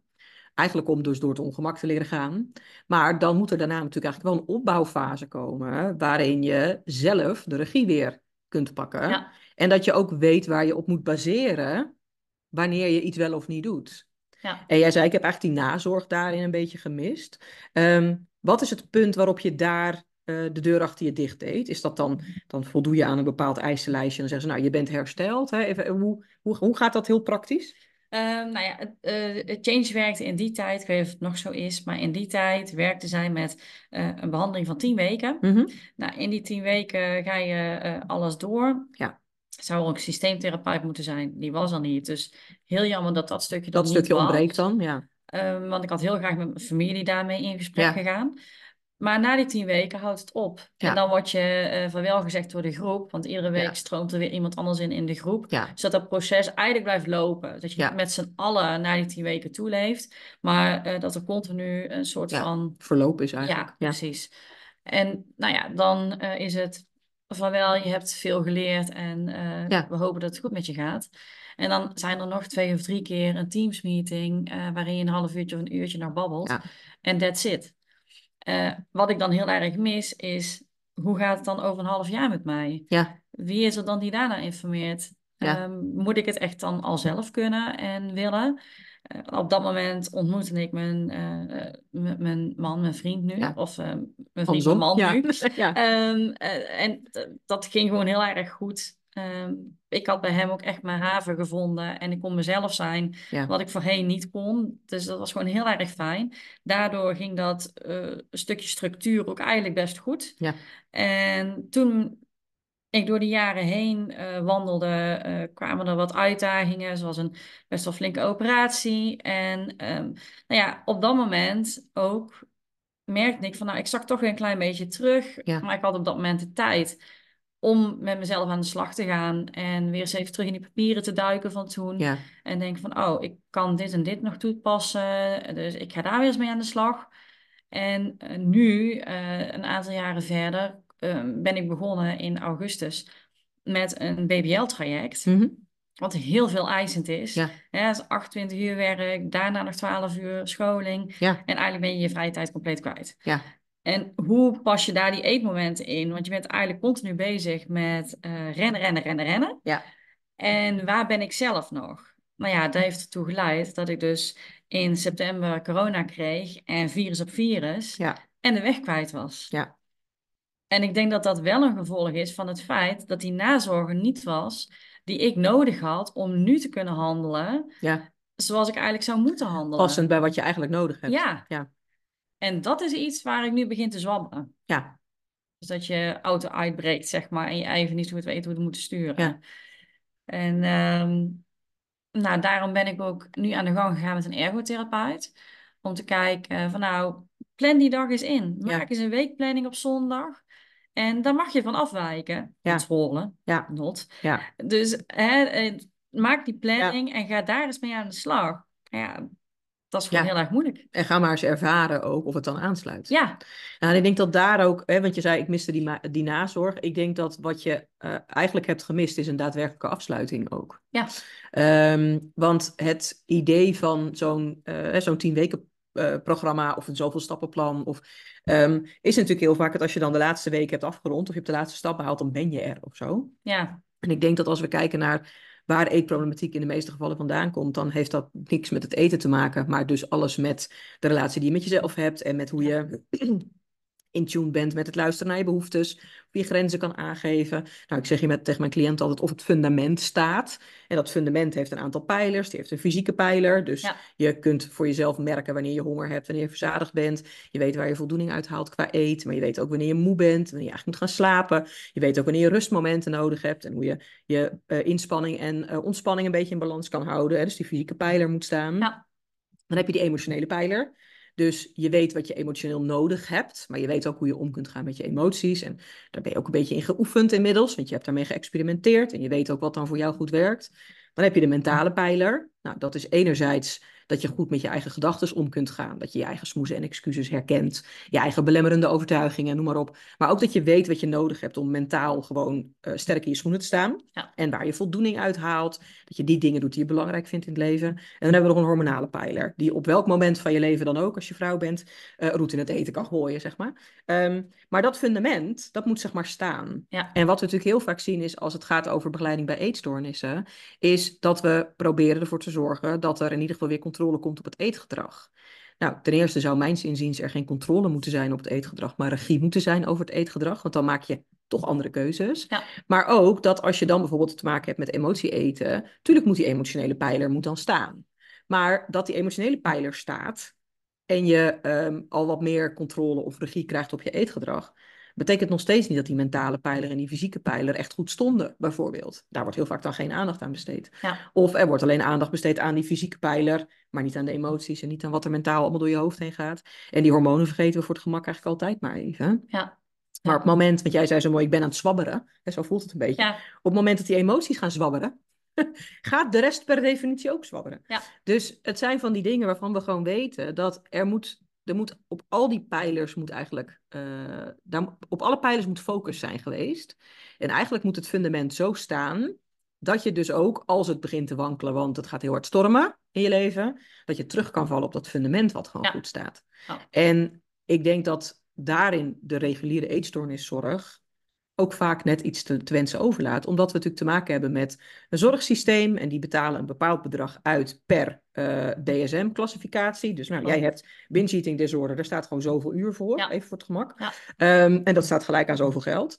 Speaker 2: Eigenlijk om dus door het ongemak te leren gaan. Maar dan moet er daarna natuurlijk eigenlijk wel een opbouwfase komen, waarin je zelf de regie weer kunt pakken.
Speaker 1: Ja,
Speaker 2: En dat je ook weet waar je op moet baseren wanneer je iets wel of niet doet.
Speaker 1: ja.
Speaker 2: En jij zei, ik heb eigenlijk die nazorg daarin een beetje gemist. Ehm, wat is het punt waarop je daar eh, de deur achter je dicht deed? Is dat dan, dan voldoe je aan een bepaald eisenlijstje en dan zeggen ze, nou, je bent hersteld. Hè? Even, hoe, hoe, hoe gaat dat heel praktisch?
Speaker 1: Ehm, nou ja, het, eh, het Change werkte in die tijd, ik weet niet of het nog zo is, maar in die tijd werkte zij met eh, een behandeling van tien weken.
Speaker 2: Mhm.
Speaker 1: Nou, in die tien weken ga je eh, alles door.
Speaker 2: Ja,
Speaker 1: Het zou ook een systeemtherapeut moeten zijn, die was er niet. Dus heel jammer dat dat stukje er
Speaker 2: dat
Speaker 1: niet
Speaker 2: stukje ontbreekt
Speaker 1: was.
Speaker 2: dan, ja.
Speaker 1: Ehm, want ik had heel graag met mijn familie daarmee in gesprek
Speaker 2: Ja,
Speaker 1: gegaan. Maar na die tien weken houdt het op. En
Speaker 2: ja,
Speaker 1: dan word je uh, vaarwel gezegd door de groep. Want iedere week
Speaker 2: ja,
Speaker 1: stroomt er weer iemand anders in in de groep.
Speaker 2: ja,
Speaker 1: Zodat dat proces eigenlijk blijft lopen. Dat je
Speaker 2: ja,
Speaker 1: met z'n allen na die tien weken toeleeft. Maar uh, dat er continu een soort
Speaker 2: ja.
Speaker 1: van...
Speaker 2: Verloop is
Speaker 1: Ja,
Speaker 2: eigenlijk, ja.
Speaker 1: precies. En nou ja, dan uh, is het vaarwel, je hebt veel geleerd. En uh,
Speaker 2: Ja,
Speaker 1: we hopen dat het goed met je gaat. En dan zijn er nog twee of drie keer een Teams-meeting. Uh, waarin je een half uurtje of een uurtje naar babbelt.
Speaker 2: ja,
Speaker 1: En that's it. Uh, wat ik dan heel erg mis is, hoe gaat het dan over een half jaar met mij?
Speaker 2: ja,
Speaker 1: Wie is er dan die daarna informeert?
Speaker 2: ja,
Speaker 1: Um, moet ik het echt dan al zelf kunnen en willen? Uh, op dat moment ontmoette ik mijn, uh, mijn man, mijn vriend nu,
Speaker 2: ja.
Speaker 1: of uh, mijn vriend, mijn
Speaker 2: Andersom,
Speaker 1: man
Speaker 2: ja,
Speaker 1: nu.
Speaker 2: ja,
Speaker 1: Um, uh, en dat ging gewoon heel erg goed. Um, ik had bij hem ook echt mijn haven gevonden en ik kon mezelf zijn,
Speaker 2: ja,
Speaker 1: wat ik voorheen niet kon. Dus dat was gewoon heel erg fijn. Daardoor ging dat uh, stukje structuur ook eigenlijk best goed.
Speaker 2: ja,
Speaker 1: En toen ik door de jaren heen uh, wandelde, uh, kwamen er wat uitdagingen, zoals een best wel flinke operatie. En um, nou ja, op dat moment ook merkte ik van, nou, ik zak toch weer een klein beetje terug.
Speaker 2: ja,
Speaker 1: Maar ik had op dat moment de tijd om met mezelf aan de slag te gaan en weer eens even terug in die papieren te duiken van toen.
Speaker 2: ja,
Speaker 1: En denken van, oh, ik kan dit en dit nog toepassen. Dus ik ga daar weer eens mee aan de slag. En uh, nu, uh, een aantal jaren verder, uh, ben ik begonnen in augustus met een B B L-traject.
Speaker 2: mhm,
Speaker 1: Wat heel veel eisend is.
Speaker 2: ja,
Speaker 1: Ja, dat is achtentwintig uur werk, daarna nog twaalf uur scholing.
Speaker 2: ja,
Speaker 1: En eigenlijk ben je je vrije tijd compleet kwijt.
Speaker 2: ja,
Speaker 1: En hoe pas je daar die eetmomenten in? Want je bent eigenlijk continu bezig met uh, rennen, rennen, rennen, rennen.
Speaker 2: ja,
Speaker 1: En waar ben ik zelf nog? Nou ja, dat heeft ertoe geleid dat ik dus in september corona kreeg en virus op virus
Speaker 2: ja,
Speaker 1: en de weg kwijt was.
Speaker 2: ja,
Speaker 1: En ik denk dat dat wel een gevolg is van het feit dat die nazorg er niet was die ik nodig had om nu te kunnen handelen
Speaker 2: ja.
Speaker 1: zoals ik eigenlijk zou moeten handelen.
Speaker 2: Passend bij wat je eigenlijk nodig hebt.
Speaker 1: Ja,
Speaker 2: Ja,
Speaker 1: en dat is iets waar ik nu begin te zwabberen.
Speaker 2: ja,
Speaker 1: Dus dat je auto uitbreekt, zeg maar, en je even niet goed weet hoe je het moet sturen.
Speaker 2: ja,
Speaker 1: En um, nou, daarom ben ik ook nu aan de gang gegaan met een ergotherapeut. Om te kijken van nou, plan die dag eens in. Maak
Speaker 2: ja,
Speaker 1: eens een weekplanning op zondag. En daar mag je van afwijken.
Speaker 2: ja,
Speaker 1: Controle,
Speaker 2: ja,
Speaker 1: not.
Speaker 2: ja,
Speaker 1: Dus hè, eh, maak die
Speaker 2: ja,
Speaker 1: planning en ga daar eens mee aan de slag. Ja, dat is gewoon heel
Speaker 2: ja.
Speaker 1: erg moeilijk.
Speaker 2: En ga maar eens ervaren ook of het dan aansluit.
Speaker 1: Ja,
Speaker 2: Nou, en ik denk dat daar ook, hè, want je zei ik miste die, ma- die nazorg. Ik denk dat wat je uh, eigenlijk hebt gemist is een daadwerkelijke afsluiting ook.
Speaker 1: ja,
Speaker 2: Um, want het idee van zo'n uh, zo'n tien weken uh, programma of een zoveel stappenplan of, um, is natuurlijk heel vaak dat als je dan de laatste week hebt afgerond of je hebt de laatste stap behaald, dan ben je er of zo.
Speaker 1: ja,
Speaker 2: En ik denk dat als we kijken naar waar eetproblematiek in de meeste gevallen vandaan komt, dan heeft dat niks met het eten te maken, maar dus alles met de relatie die je met jezelf hebt en met hoe
Speaker 1: ja,
Speaker 2: je in tune bent met het luisteren naar je behoeftes, of je grenzen kan aangeven. Nou, ik zeg je met, tegen mijn cliënt altijd of het fundament staat. En dat fundament heeft een aantal pijlers. Die heeft een fysieke pijler. Dus
Speaker 1: ja,
Speaker 2: je kunt voor jezelf merken wanneer je honger hebt, wanneer je verzadigd bent. Je weet waar je voldoening uit haalt qua eten. Maar je weet ook wanneer je moe bent, wanneer je eigenlijk moet gaan slapen. Je weet ook wanneer je rustmomenten nodig hebt. En hoe je je uh, inspanning en uh, ontspanning een beetje in balans kan houden. Hè? Dus die fysieke pijler moet staan.
Speaker 1: ja,
Speaker 2: Dan heb je die emotionele pijler. Dus je weet wat je emotioneel nodig hebt, maar je weet ook hoe je om kunt gaan met je emoties. En daar ben je ook een beetje in geoefend inmiddels, want je hebt daarmee geëxperimenteerd en je weet ook wat dan voor jou goed werkt. Dan heb je de mentale pijler. Nou, dat is enerzijds dat je goed met je eigen gedachten om kunt gaan. Dat je je eigen smoezen en excuses herkent. Je eigen belemmerende overtuigingen, noem maar op. Maar ook dat je weet wat je nodig hebt om mentaal gewoon uh, sterk in je schoenen te staan.
Speaker 1: Ja.
Speaker 2: En waar je voldoening uit haalt. Dat je die dingen doet die je belangrijk vindt in het leven. En dan hebben we nog een hormonale pijler. Die op welk moment van je leven dan ook, als je vrouw bent, uh, roet in het eten kan gooien, zeg maar. Um, maar dat fundament, dat moet zeg maar staan.
Speaker 1: Ja.
Speaker 2: En wat we natuurlijk heel vaak zien is, als het gaat over begeleiding bij eetstoornissen, is dat we proberen ervoor te zorgen dat er in ieder geval weer controle komt op het eetgedrag. Nou, ten eerste zou mijns inziens er geen controle moeten zijn op het eetgedrag, maar regie moeten zijn over het eetgedrag, want dan maak je toch andere keuzes.
Speaker 1: Ja.
Speaker 2: Maar ook dat als je dan bijvoorbeeld te maken hebt met emotie eten, tuurlijk moet die emotionele pijler moet dan staan. Maar dat die emotionele pijler staat en je um, al wat meer controle of regie krijgt op je eetgedrag, betekent nog steeds niet dat die mentale pijler en die fysieke pijler echt goed stonden, bijvoorbeeld. Daar wordt heel vaak dan geen aandacht aan besteed.
Speaker 1: Ja.
Speaker 2: Of er wordt alleen aandacht besteed aan die fysieke pijler, maar niet aan de emoties en niet aan wat er mentaal allemaal door je hoofd heen gaat. En die hormonen vergeten we voor het gemak eigenlijk altijd maar even.
Speaker 1: Ja.
Speaker 2: Maar
Speaker 1: Ja.
Speaker 2: op het moment, want jij zei zo mooi, ik ben aan het zwabberen, hè, zo voelt het een beetje.
Speaker 1: Ja.
Speaker 2: Op het moment dat die emoties gaan zwabberen, gaat de rest per definitie ook zwabberen.
Speaker 1: Ja.
Speaker 2: Dus het zijn van die dingen waarvan we gewoon weten dat er moet, er moet op al die pijlers moet eigenlijk, uh, daar, op alle pijlers moet focus zijn geweest. En eigenlijk moet het fundament zo staan dat je dus ook, als het begint te wankelen, want het gaat heel hard stormen in je leven, dat je terug kan vallen op dat fundament wat gewoon
Speaker 1: Ja.
Speaker 2: goed staat.
Speaker 1: Oh.
Speaker 2: En ik denk dat daarin de reguliere eetstoorniszorg ook vaak net iets te, te wensen overlaat. Omdat we natuurlijk te maken hebben met een zorgsysteem en die betalen een bepaald bedrag uit per uh, D S M-classificatie. Dus nou,
Speaker 1: Oh.
Speaker 2: jij hebt binge eating disorder, daar staat gewoon zoveel uur voor,
Speaker 1: Ja.
Speaker 2: even voor het gemak.
Speaker 1: Ja.
Speaker 2: Um, en dat staat gelijk aan zoveel geld.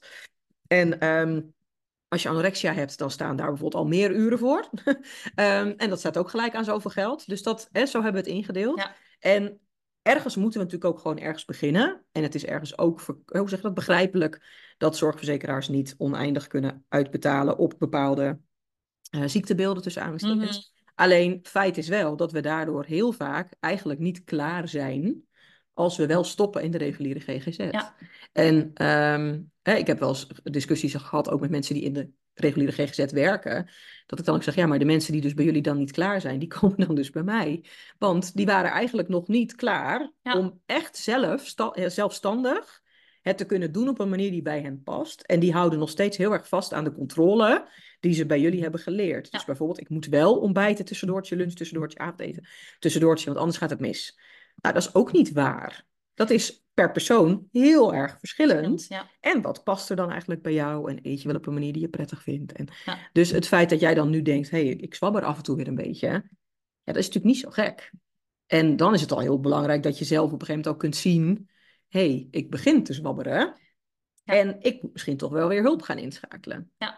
Speaker 2: En um, als je anorexia hebt, dan staan daar bijvoorbeeld al meer uren voor. um, en dat staat ook gelijk aan zoveel geld. Dus dat, hè, zo hebben we het ingedeeld.
Speaker 1: Ja.
Speaker 2: En ergens moeten we natuurlijk ook gewoon ergens beginnen. En het is ergens ook, hoe zeg je dat, begrijpelijk dat zorgverzekeraars niet oneindig kunnen uitbetalen op bepaalde uh, ziektebeelden tussen aanhalingstekens. Mm-hmm. Alleen feit is wel dat we daardoor heel vaak eigenlijk niet klaar zijn als we wel stoppen in de reguliere G G Z.
Speaker 1: Ja.
Speaker 2: En um, hè, ik heb wel eens discussies gehad, ook met mensen die in de reguliere G G Z werken, dat ik dan ook zeg, ja, maar de mensen die dus bij jullie dan niet klaar zijn, die komen dan dus bij mij. Want die waren eigenlijk nog niet klaar ja. om echt zelf, sta- zelfstandig het te kunnen doen op een manier die bij hen past. En die houden nog steeds heel erg vast aan de controle die ze bij jullie hebben geleerd. Ja. Dus bijvoorbeeld, ik moet wel ontbijten tussendoortje, lunch tussendoortje, avondeten tussendoortje, want anders gaat het mis. Nou, dat is ook niet waar. Dat is per persoon heel erg verschillend. Ja. En wat past er dan eigenlijk bij jou? En eet je wel op een manier die je prettig vindt? En ja. Dus het feit dat jij dan nu denkt, hé, hey, ik zwabber af en toe weer een beetje. Ja, dat is natuurlijk niet zo gek. En dan is het al heel belangrijk dat je zelf op een gegeven moment ook kunt zien, hé, hey, ik begin te zwabberen. Ja. En ik moet misschien toch wel weer hulp gaan inschakelen.
Speaker 1: Ja.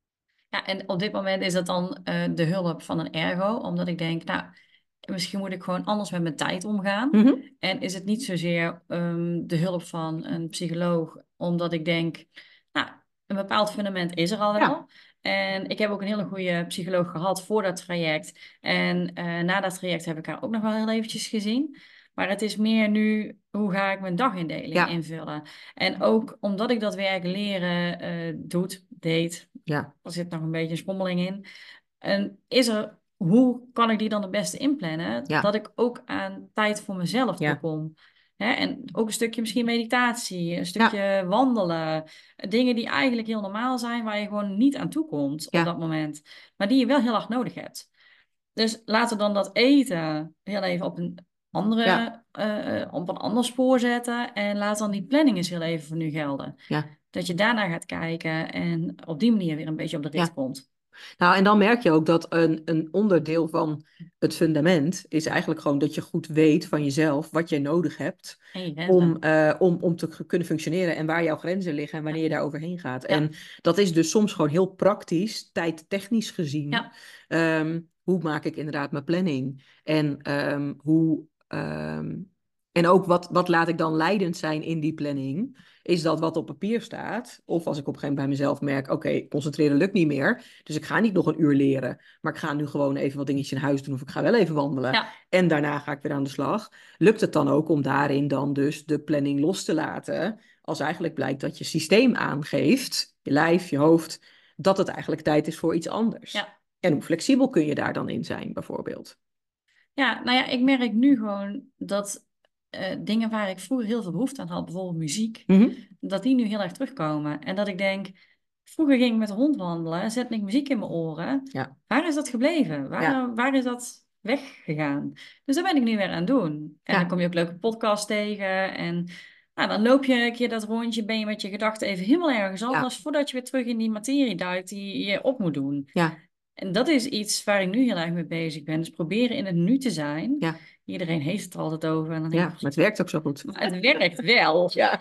Speaker 1: Ja, en op dit moment is dat dan uh, de hulp van een ergo. Omdat ik denk, nou, misschien moet ik gewoon anders met mijn tijd omgaan. Mm-hmm. En is het niet zozeer um, de hulp van een psycholoog, omdat ik denk, nou, een bepaald fundament is er al wel. Ja. En ik heb ook een hele goede psycholoog gehad voor dat traject. En uh, na dat traject heb ik haar ook nog wel heel eventjes gezien. Maar het is meer nu, hoe ga ik mijn dagindeling ja. invullen? En ook omdat ik dat werk leren uh, doet, deed, ja. er zit nog een beetje schommeling in. En is er, hoe kan ik die dan het beste inplannen? Ja. Dat ik ook aan tijd voor mezelf ja. toekom. Hè? En ook een stukje misschien meditatie, een stukje ja. wandelen. Dingen die eigenlijk heel normaal zijn, waar je gewoon niet aan toekomt ja. op dat moment. Maar die je wel heel erg nodig hebt. Dus laten we dan dat eten heel even op een andere, ja. uh, op een ander spoor zetten. En laat dan die planning eens heel even voor nu gelden. Ja. Dat je daarna gaat kijken en op die manier weer een beetje op de rit ja. komt.
Speaker 2: Nou, en dan merk je ook dat een, een onderdeel van het fundament is eigenlijk gewoon dat je goed weet van jezelf wat jij nodig hebt om, uh, om, om te kunnen functioneren en waar jouw grenzen liggen en wanneer ja. je daar overheen gaat. Ja. En dat is dus soms gewoon heel praktisch, tijdtechnisch gezien. Ja. Um, hoe maak ik inderdaad mijn planning? En um, hoe... Um, en ook wat, wat laat ik dan leidend zijn in die planning? Is dat wat op papier staat? Of als ik op een gegeven moment bij mezelf merk, oké, okay, concentreren lukt niet meer. Dus ik ga niet nog een uur leren. Maar ik ga nu gewoon even wat dingetjes in huis doen. Of ik ga wel even wandelen. Ja. En daarna ga ik weer aan de slag. Lukt het dan ook om daarin dan dus de planning los te laten? Als eigenlijk blijkt dat je systeem aangeeft, je lijf, je hoofd, dat het eigenlijk tijd is voor iets anders. Ja. En hoe flexibel kun je daar dan in zijn, bijvoorbeeld?
Speaker 1: Ja, nou ja, ik merk nu gewoon dat eh, dingen waar ik vroeger heel veel behoefte aan had, bijvoorbeeld muziek,
Speaker 2: Mhm.
Speaker 1: dat die nu heel erg terugkomen. En dat ik denk, vroeger ging ik met de hond wandelen, zette ik muziek in mijn oren.
Speaker 2: Ja,
Speaker 1: Waar is dat gebleven?
Speaker 2: ja,
Speaker 1: Waar, waar is dat weggegaan? Dus daar ben ik nu weer aan het doen. En dan
Speaker 2: ja,
Speaker 1: kom je ook leuke podcasts tegen. En nou, dan loop je een keer dat rondje, ben je met je gedachten even helemaal ergens
Speaker 2: ja,
Speaker 1: anders, voordat je weer terug in die materie duikt die je op moet doen.
Speaker 2: ja,
Speaker 1: En dat is iets waar ik nu heel erg mee bezig ben. Dus proberen in het nu te zijn.
Speaker 2: ja,
Speaker 1: Iedereen heeft het er altijd over. En dan denk
Speaker 2: ja,
Speaker 1: ik,
Speaker 2: maar het werkt ook zo goed.
Speaker 1: maar het werkt wel.
Speaker 2: Ja.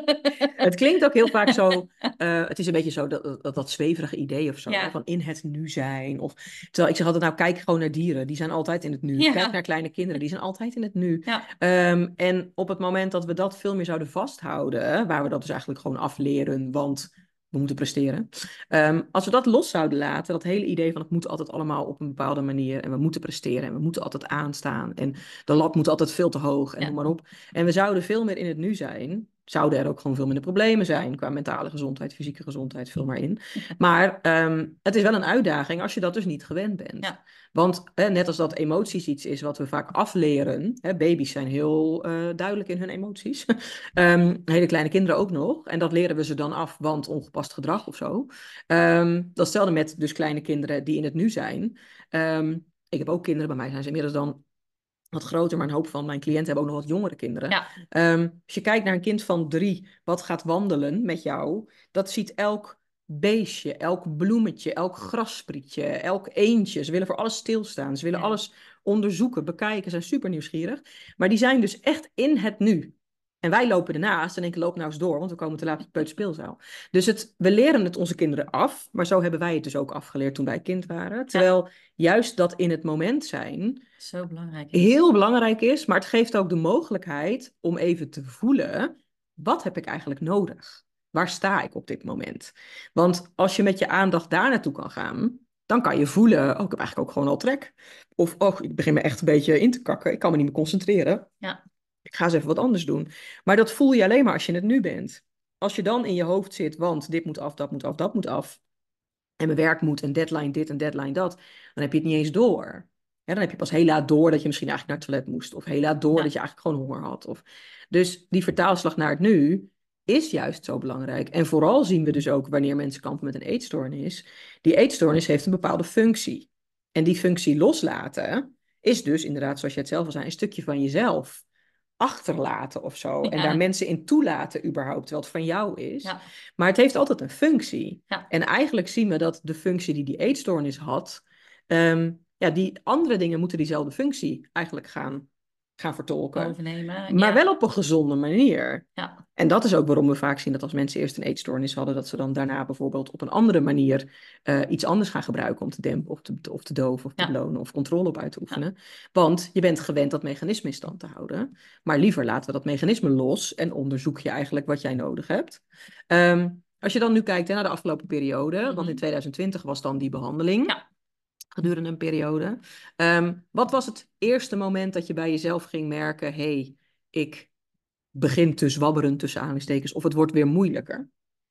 Speaker 2: Het klinkt ook heel vaak zo, uh, het is een beetje zo dat, dat, dat zweverige idee of zo, hè,
Speaker 1: Ja,
Speaker 2: van in het nu zijn. Of, terwijl ik zeg altijd, nou kijk gewoon naar dieren, die zijn altijd in het nu. Kijk
Speaker 1: ja,
Speaker 2: naar kleine kinderen, die zijn altijd in het nu.
Speaker 1: ja,
Speaker 2: Um, en op het moment dat we dat veel meer zouden vasthouden, waar we dat dus eigenlijk gewoon afleren, want we moeten presteren. Um, als we dat los zouden laten, dat hele idee van het moet altijd allemaal op een bepaalde manier en we moeten presteren en we moeten altijd aanstaan en de lat moet altijd veel te hoog en noem
Speaker 1: ja,
Speaker 2: maar op. En we zouden veel meer in het nu zijn, zouden er ook gewoon veel minder problemen zijn qua mentale gezondheid, fysieke gezondheid, vul maar in. Maar um, het is wel een uitdaging als je dat dus niet gewend bent.
Speaker 1: ja,
Speaker 2: Want hè, net als dat emoties iets is wat we vaak afleren, hè, baby's zijn heel uh, duidelijk in hun emoties, um, hele kleine kinderen ook nog, en dat leren we ze dan af, want ongepast gedrag of zo. Um, dat is hetzelfde met dus kleine kinderen die in het nu zijn. Um, ik heb ook kinderen, bij mij zijn ze inmiddels dan wat groter, maar een hoop van mijn cliënten hebben ook nog wat jongere kinderen.
Speaker 1: ja,
Speaker 2: Um, als je kijkt naar een kind van drie, wat gaat wandelen met jou, dat ziet elk beestje, elk bloemetje, elk grassprietje, elk eendje. Ze willen voor alles stilstaan. Ze willen
Speaker 1: ja,
Speaker 2: alles onderzoeken, bekijken, zijn super nieuwsgierig. Maar die zijn dus echt in het nu. En wij lopen ernaast en denken, loop nou eens door, want we komen te laat op de peuterspeelzaal. Dus het, we leren het onze kinderen af, maar zo hebben wij het dus ook afgeleerd toen wij kind waren.
Speaker 1: ja.
Speaker 2: Terwijl juist dat in het moment zijn
Speaker 1: Zo belangrijk is.
Speaker 2: heel belangrijk is, maar het geeft ook de mogelijkheid om even te voelen, wat heb ik eigenlijk nodig? Waar sta ik op dit moment? Want als je met je aandacht daar naartoe kan gaan, dan kan je voelen, oh, ik heb eigenlijk ook gewoon al trek. Of, oh, ik begin me echt een beetje in te kakken, ik kan me niet meer concentreren.
Speaker 1: Ja,
Speaker 2: Ik ga eens even wat anders doen. Maar dat voel je alleen maar als je in het nu bent. Als je dan in je hoofd zit, want dit moet af, dat moet af, dat moet af, en mijn werk moet, een deadline dit, een deadline dat, dan heb je het niet eens door. Ja, dan heb je pas heel laat door dat je misschien eigenlijk naar het toilet moest. Of heel laat door dat
Speaker 1: ja,
Speaker 2: je eigenlijk gewoon honger had. Of... Dus die vertaalslag naar het nu is juist zo belangrijk. En vooral zien we dus ook wanneer mensen kampen met een eetstoornis. Die eetstoornis heeft een bepaalde functie. En die functie loslaten is dus inderdaad, zoals je het zelf al zei, een stukje van jezelf achterlaten of zo. En daar
Speaker 1: ja,
Speaker 2: mensen in toelaten überhaupt, terwijl het van jou is.
Speaker 1: ja,
Speaker 2: Maar het heeft altijd een functie.
Speaker 1: ja.
Speaker 2: En eigenlijk zien we dat de functie die die eetstoornis had, um, ja, die andere dingen moeten diezelfde functie eigenlijk gaan, gaan vertolken.
Speaker 1: Overnemen.
Speaker 2: Maar
Speaker 1: Ja,
Speaker 2: wel op een gezonde manier.
Speaker 1: ja,
Speaker 2: En dat is ook waarom we vaak zien dat als mensen eerst een eetstoornis hadden, dat ze dan daarna bijvoorbeeld op een andere manier uh, iets anders gaan gebruiken om te dempen of te, of te doven of te
Speaker 1: ja,
Speaker 2: belonen of controle op uit te
Speaker 1: ja.
Speaker 2: oefenen. Want je bent gewend dat mechanisme in stand te houden. Maar liever laten we dat mechanisme los en onderzoek je eigenlijk wat jij nodig hebt. Um, als je dan nu kijkt hè, naar de afgelopen periode, want in
Speaker 1: Mhm.
Speaker 2: twintig twintig was dan die behandeling
Speaker 1: Ja.
Speaker 2: gedurende een periode. Um, wat was het eerste moment dat je bij jezelf ging merken, hé, hey, ik begin te zwabberen tussen aanhalingstekens, of het wordt weer moeilijker?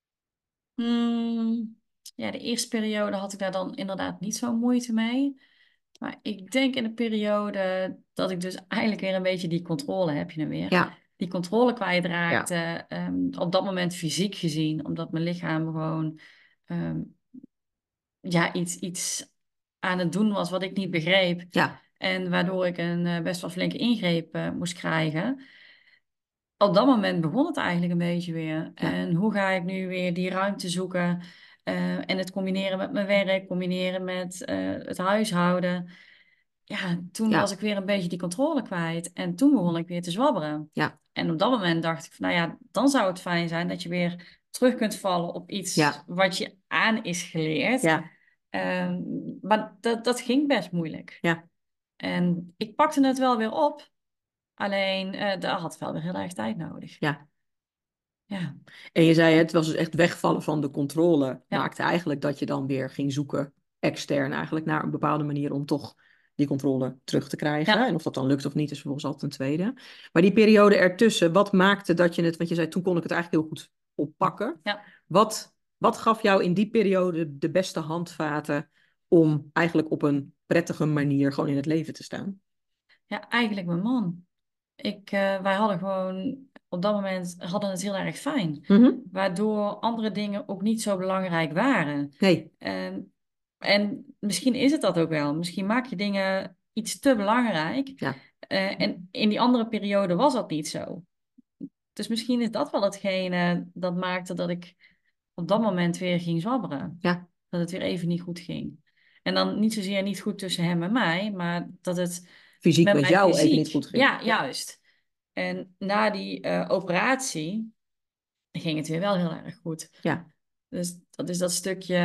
Speaker 1: Hmm, ja, de eerste periode had ik daar dan inderdaad niet zo moeite mee. Maar ik denk in de periode dat ik dus eigenlijk weer een beetje die controle heb je nu weer.
Speaker 2: Ja,
Speaker 1: Die controle
Speaker 2: ja,
Speaker 1: kwijtraakte. ehm, op dat moment fysiek gezien, omdat mijn lichaam gewoon ehm, ja, iets, iets aan het doen was wat ik niet begreep.
Speaker 2: ja,
Speaker 1: En waardoor ik een eh, best wel flinke ingreep eh, moest krijgen. Op dat moment begon het eigenlijk een beetje weer.
Speaker 2: ja,
Speaker 1: En hoe ga ik nu weer die ruimte zoeken eh, en het combineren met mijn werk, combineren met eh, het huishouden. Ja, toen was
Speaker 2: ja,
Speaker 1: ik weer een beetje die controle kwijt. En toen begon ik weer te zwabberen.
Speaker 2: ja,
Speaker 1: En op dat moment dacht ik van, nou ja, dan zou het fijn zijn dat je weer terug kunt vallen op iets
Speaker 2: ja,
Speaker 1: wat je aan is geleerd.
Speaker 2: ja,
Speaker 1: Ehm, maar dat, dat ging best moeilijk.
Speaker 2: ja,
Speaker 1: En ik pakte het wel weer op. Alleen, eh daar had wel weer heel erg tijd nodig.
Speaker 2: ja.
Speaker 1: Ja,
Speaker 2: En je zei, het was dus echt wegvallen van de controle.
Speaker 1: ja,
Speaker 2: Maakte eigenlijk dat je dan weer ging zoeken, extern eigenlijk, naar een bepaalde manier om toch die controle terug te krijgen.
Speaker 1: ja.
Speaker 2: En of dat dan lukt of niet, is vervolgens altijd een tweede. Maar die periode ertussen, wat maakte dat je het, want je zei, toen kon ik het eigenlijk heel goed oppakken.
Speaker 1: Ja.
Speaker 2: Wat, wat gaf jou in die periode de beste handvaten om eigenlijk op een prettige manier gewoon in het leven te staan?
Speaker 1: Ja, eigenlijk mijn man. Ik, eh, wij hadden gewoon op dat moment hadden het heel erg fijn.
Speaker 2: Mhm.
Speaker 1: Waardoor andere dingen ook niet zo belangrijk waren.
Speaker 2: Nee,
Speaker 1: En, en misschien is het dat ook wel. Misschien maak je dingen iets te belangrijk.
Speaker 2: ja,
Speaker 1: Eh, en in die andere periode was dat niet zo. Dus misschien is dat wel hetgene dat maakte dat ik op dat moment weer ging zwabberen.
Speaker 2: ja,
Speaker 1: Dat het weer even niet goed ging. En dan niet zozeer niet goed tussen hem en mij, maar dat het
Speaker 2: fysiek
Speaker 1: met
Speaker 2: met
Speaker 1: mij
Speaker 2: jou even niet
Speaker 1: fysiek,
Speaker 2: goed ging.
Speaker 1: ja, juist. En na die eh, operatie ging het weer wel heel erg goed.
Speaker 2: Ja,
Speaker 1: Dus dat is dat stukje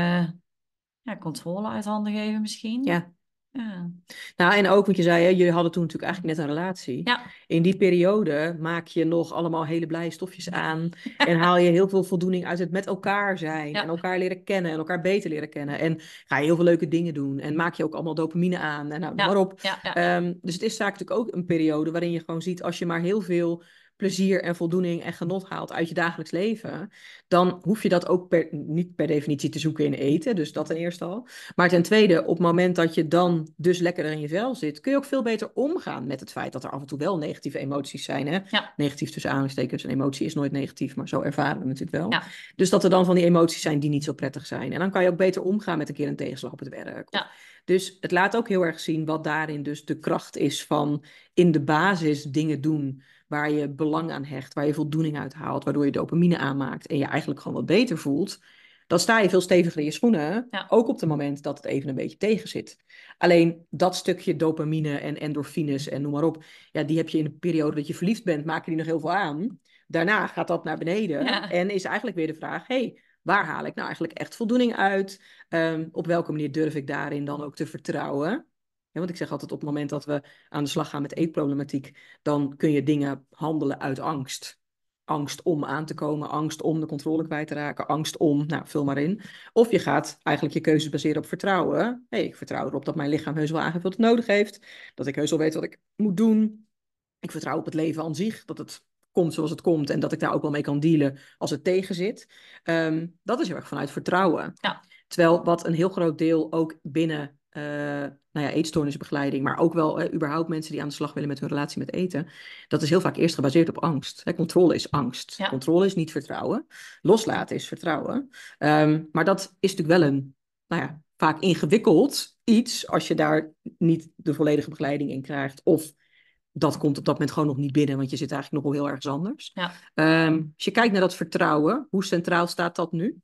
Speaker 1: ja, controle uit handen geven misschien.
Speaker 2: ja.
Speaker 1: Ja,
Speaker 2: Nou, en ook, want je zei, hè, jullie hadden toen natuurlijk eigenlijk net een relatie.
Speaker 1: ja,
Speaker 2: In die periode maak je nog allemaal hele blije stofjes aan en haal je heel veel voldoening uit het met elkaar zijn en
Speaker 1: ja,
Speaker 2: elkaar leren kennen en elkaar beter leren kennen. En ga je heel veel leuke dingen doen en maak je ook allemaal dopamine aan en nou, noem maar
Speaker 1: ja,
Speaker 2: op.
Speaker 1: ja, ja, ja.
Speaker 2: Ehm, dus het is vaak natuurlijk ook een periode waarin je gewoon ziet, als je maar heel veel plezier en voldoening en genot haalt uit je dagelijks leven, dan hoef je dat ook per, niet per definitie te zoeken in eten. Dus dat ten eerste al. Maar ten tweede, op het moment dat je dan dus lekkerder in je vel zit, kun je ook veel beter omgaan met het feit dat er af en toe wel negatieve emoties zijn. Hè?
Speaker 1: Ja,
Speaker 2: Negatief tussen aanhalingstekens, een emotie is nooit negatief, maar zo ervaren we het natuurlijk wel.
Speaker 1: ja,
Speaker 2: Dus dat er dan van die emoties zijn die niet zo prettig zijn. En dan kan je ook beter omgaan met een keer een tegenslag op het werk. Of...
Speaker 1: ja,
Speaker 2: Dus het laat ook heel erg zien wat daarin dus de kracht is van in de basis dingen doen waar je belang aan hecht, waar je voldoening uit haalt, waardoor je dopamine aanmaakt en je eigenlijk gewoon wat beter voelt. Dan sta je veel steviger in je schoenen,
Speaker 1: ja,
Speaker 2: ook op het moment dat het even een beetje tegen zit. Alleen dat stukje dopamine en endorfines en noem maar op, ja, die heb je in de periode dat je verliefd bent, maken die nog heel veel aan. Daarna gaat dat naar beneden
Speaker 1: ja,
Speaker 2: en is eigenlijk weer de vraag, hey, waar haal ik nou eigenlijk echt voldoening uit? Um, op welke manier durf ik daarin dan ook te vertrouwen? Ja, want ik zeg altijd, op het moment dat we aan de slag gaan met eetproblematiek, dan kun je dingen handelen uit angst. Angst om aan te komen, angst om de controle kwijt te raken, angst om, nou, vul maar in. Of je gaat eigenlijk je keuzes baseren op vertrouwen. Hey, ik vertrouw erop dat mijn lichaam heus wel aangeeft wat het nodig heeft. Dat ik heus wel weet wat ik moet doen. Ik vertrouw op het leven aan zich, dat het komt zoals het komt en dat ik daar ook wel mee kan dealen als het tegen zit. Um, dat is heel erg vanuit vertrouwen.
Speaker 1: ja,
Speaker 2: Terwijl wat een heel groot deel ook binnen uh, nou ja, eetstoornisbegeleiding, maar ook wel uh, überhaupt mensen die aan de slag willen met hun relatie met eten, dat is heel vaak eerst gebaseerd op angst. Hè, controle is angst.
Speaker 1: ja,
Speaker 2: Controle is niet vertrouwen. Loslaten is vertrouwen. Um, maar dat is natuurlijk wel een, nou ja, vaak ingewikkeld iets als je daar niet de volledige begeleiding in krijgt. Of dat komt op dat moment gewoon nog niet binnen, want je zit eigenlijk nog wel heel ergens anders.
Speaker 1: ja.
Speaker 2: Um, als je kijkt naar dat vertrouwen, hoe centraal staat dat nu?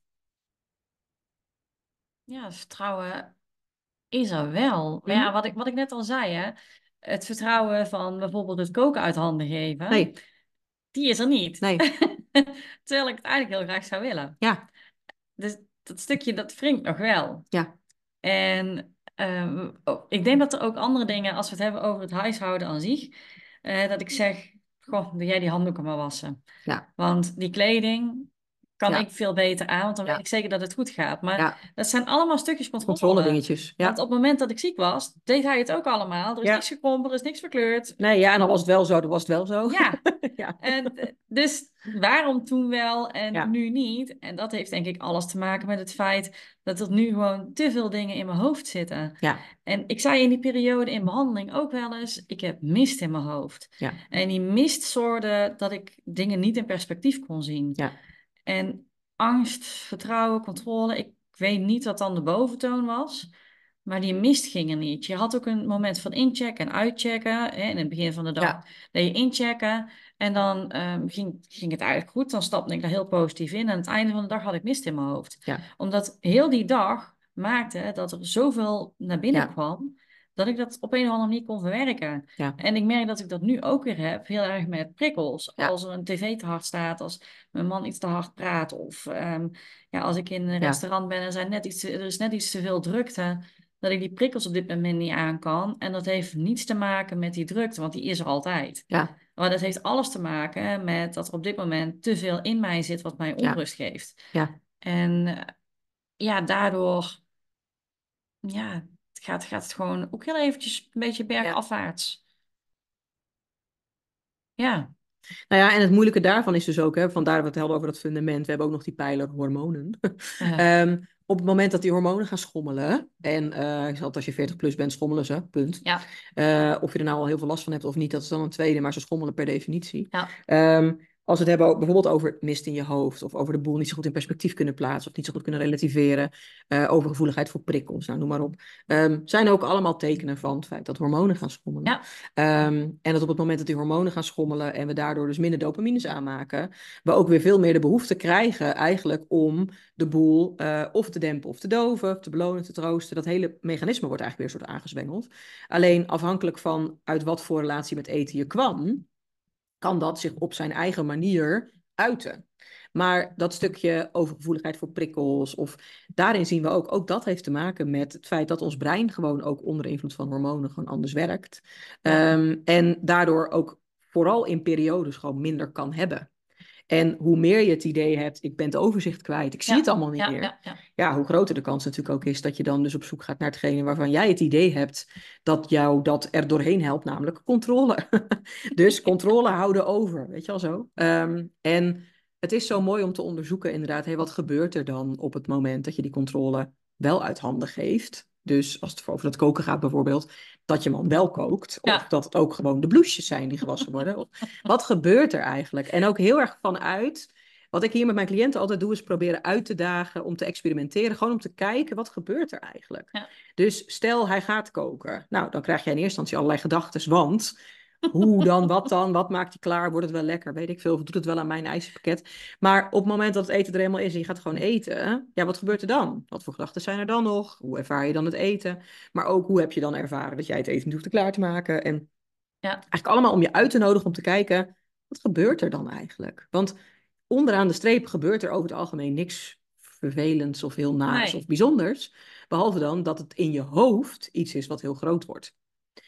Speaker 1: Ja, vertrouwen is er wel. Maar
Speaker 2: Mm-hmm.
Speaker 1: ja, wat ik, wat ik net al zei, hè, het vertrouwen van bijvoorbeeld het koken uit handen geven,
Speaker 2: Nee,
Speaker 1: die is er niet.
Speaker 2: nee,
Speaker 1: Terwijl ik het eigenlijk heel graag zou willen.
Speaker 2: ja,
Speaker 1: Dus dat stukje, dat wringt nog wel.
Speaker 2: ja,
Speaker 1: En ehm, oh, ik denk dat er ook andere dingen, als we het hebben over het huishouden aan zich, eh, dat ik zeg, goh, doe jij die handdoeken maar wassen.
Speaker 2: ja,
Speaker 1: Want die kleding kan
Speaker 2: ja,
Speaker 1: ik veel beter aan, want dan weet
Speaker 2: ja,
Speaker 1: ik zeker dat het goed gaat.
Speaker 2: ja.
Speaker 1: Maar dat zijn allemaal stukjes
Speaker 2: Controle
Speaker 1: controle.
Speaker 2: dingetjes,
Speaker 1: Want
Speaker 2: ja,
Speaker 1: op het moment dat ik ziek was, deed hij het ook allemaal. Er is niks
Speaker 2: ja.
Speaker 1: gekrompen, er is niks verkleurd.
Speaker 2: Nee, ja, en dan was het wel zo, dan was het wel zo.
Speaker 1: Ja,
Speaker 2: Ja,
Speaker 1: en eh, dus waarom toen wel en
Speaker 2: ja,
Speaker 1: nu niet? En dat heeft denk ik alles te maken met het feit dat er nu gewoon te veel dingen in mijn hoofd zitten.
Speaker 2: ja,
Speaker 1: En ik zei in die periode in behandeling ook wel eens, ik heb mist in mijn hoofd.
Speaker 2: ja,
Speaker 1: En die mist zorgde dat ik dingen niet in perspectief kon zien.
Speaker 2: ja,
Speaker 1: En angst, vertrouwen, controle, ik weet niet wat dan de boventoon was. Maar die mist ging er niet. Je had ook een moment van inchecken en uitchecken. Hè, in het begin van de dag
Speaker 2: ja,
Speaker 1: deed je inchecken. En dan ehm, ging, ging het eigenlijk goed. Dan stapte ik daar heel positief in. En aan het einde van de dag had ik mist in mijn hoofd.
Speaker 2: ja,
Speaker 1: Omdat heel die dag maakte dat er zoveel naar binnen
Speaker 2: ja,
Speaker 1: kwam. Dat ik dat op een of andere manier kon verwerken.
Speaker 2: ja,
Speaker 1: En ik merk dat ik dat nu ook weer heb. Heel erg met prikkels.
Speaker 2: ja,
Speaker 1: Als er een tv te hard staat. Als mijn man iets te hard praat. Of ehm, ja, als ik in een
Speaker 2: ja,
Speaker 1: restaurant ben en zijn net iets, te- er is net iets te veel drukte dat ik die prikkels op dit moment niet aan kan. En dat heeft niets te maken met die drukte, want die is er altijd.
Speaker 2: ja,
Speaker 1: Maar dat heeft alles te maken met dat er op dit moment te veel in mij zit wat mij
Speaker 2: ja,
Speaker 1: onrust geeft.
Speaker 2: ja.
Speaker 1: En eh, ja, daardoor ja, het gaat, gaat het gewoon ook heel eventjes een beetje
Speaker 2: Ja.
Speaker 1: bergafwaarts. Ja,
Speaker 2: Nou ja, en het moeilijke daarvan is dus ook, hè, vandaar dat we het hadden over dat fundament. We hebben ook nog die pijler hormonen.
Speaker 1: eh,
Speaker 2: Ehm, op het moment dat die hormonen gaan schommelen, en uh, ik zal het als je veertig plus bent, schommelen ze, punt.
Speaker 1: Ja.
Speaker 2: Uh, of je er nou al heel veel last van hebt of niet, dat is dan een tweede, maar ze schommelen per definitie.
Speaker 1: Ja.
Speaker 2: Um, als we het hebben bijvoorbeeld over mist in je hoofd, of over de boel niet zo goed in perspectief kunnen plaatsen, of niet zo goed kunnen relativeren, uh, over gevoeligheid voor prikkels, nou noem maar op. Um, zijn ook allemaal tekenen van het feit dat hormonen gaan schommelen. Ja. Um, en dat op het moment dat die hormonen gaan schommelen en we daardoor dus minder dopamines aanmaken, we ook weer veel meer de behoefte krijgen eigenlijk om de boel uh, of te dempen of te doven, te belonen, te troosten. Dat hele mechanisme wordt eigenlijk weer een soort aangezwengeld. Alleen afhankelijk van uit wat voor relatie met eten je kwam, kan dat zich op zijn eigen manier uiten. Maar dat stukje overgevoeligheid voor prikkels, of daarin zien we ook, ook dat heeft te maken met het feit dat ons brein gewoon ook onder invloed van hormonen gewoon anders werkt. Ja. Um, en daardoor ook vooral in periodes gewoon minder kan hebben. En hoe meer je het idee hebt, ik ben het overzicht kwijt, ik zie ja, het allemaal niet ja, meer. Ja, ja. ja, hoe groter de kans natuurlijk ook is dat je dan dus op zoek gaat naar hetgene waarvan jij het idee hebt dat jou dat er doorheen helpt, namelijk controle. Dus controle houden over, weet je wel zo. Um, en het is zo mooi om te onderzoeken inderdaad, hey, wat gebeurt er dan op het moment dat je die controle wel uit handen geeft? Dus als het over dat koken gaat bijvoorbeeld, dat je man wel kookt. Of ja. dat het ook gewoon de blouses zijn die gewassen worden. Wat gebeurt er eigenlijk? En ook heel erg vanuit, wat ik hier met mijn cliënten altijd doe, is proberen uit te dagen, om te experimenteren. Gewoon om te kijken, wat gebeurt er eigenlijk? Ja. Dus stel, hij gaat koken. Nou, dan krijg jij in eerste instantie allerlei gedachten, want hoe dan, wat dan, wat maakt hij klaar, wordt het wel lekker, weet ik veel, of doet het wel aan mijn ijspakket. Maar op het moment dat het eten er helemaal is en je gaat gewoon eten, ja, wat gebeurt er dan? Wat voor gedachten zijn er dan nog? Hoe ervaar je dan het eten? Maar ook, hoe heb je dan ervaren dat jij het eten niet hoeft te klaar te maken? En ja. eigenlijk allemaal om je uit te nodigen om te kijken, wat gebeurt er dan eigenlijk? Want onderaan de streep gebeurt er over het algemeen niks vervelends of heel naars nee. of bijzonders, behalve dan dat het in je hoofd iets is wat heel groot wordt.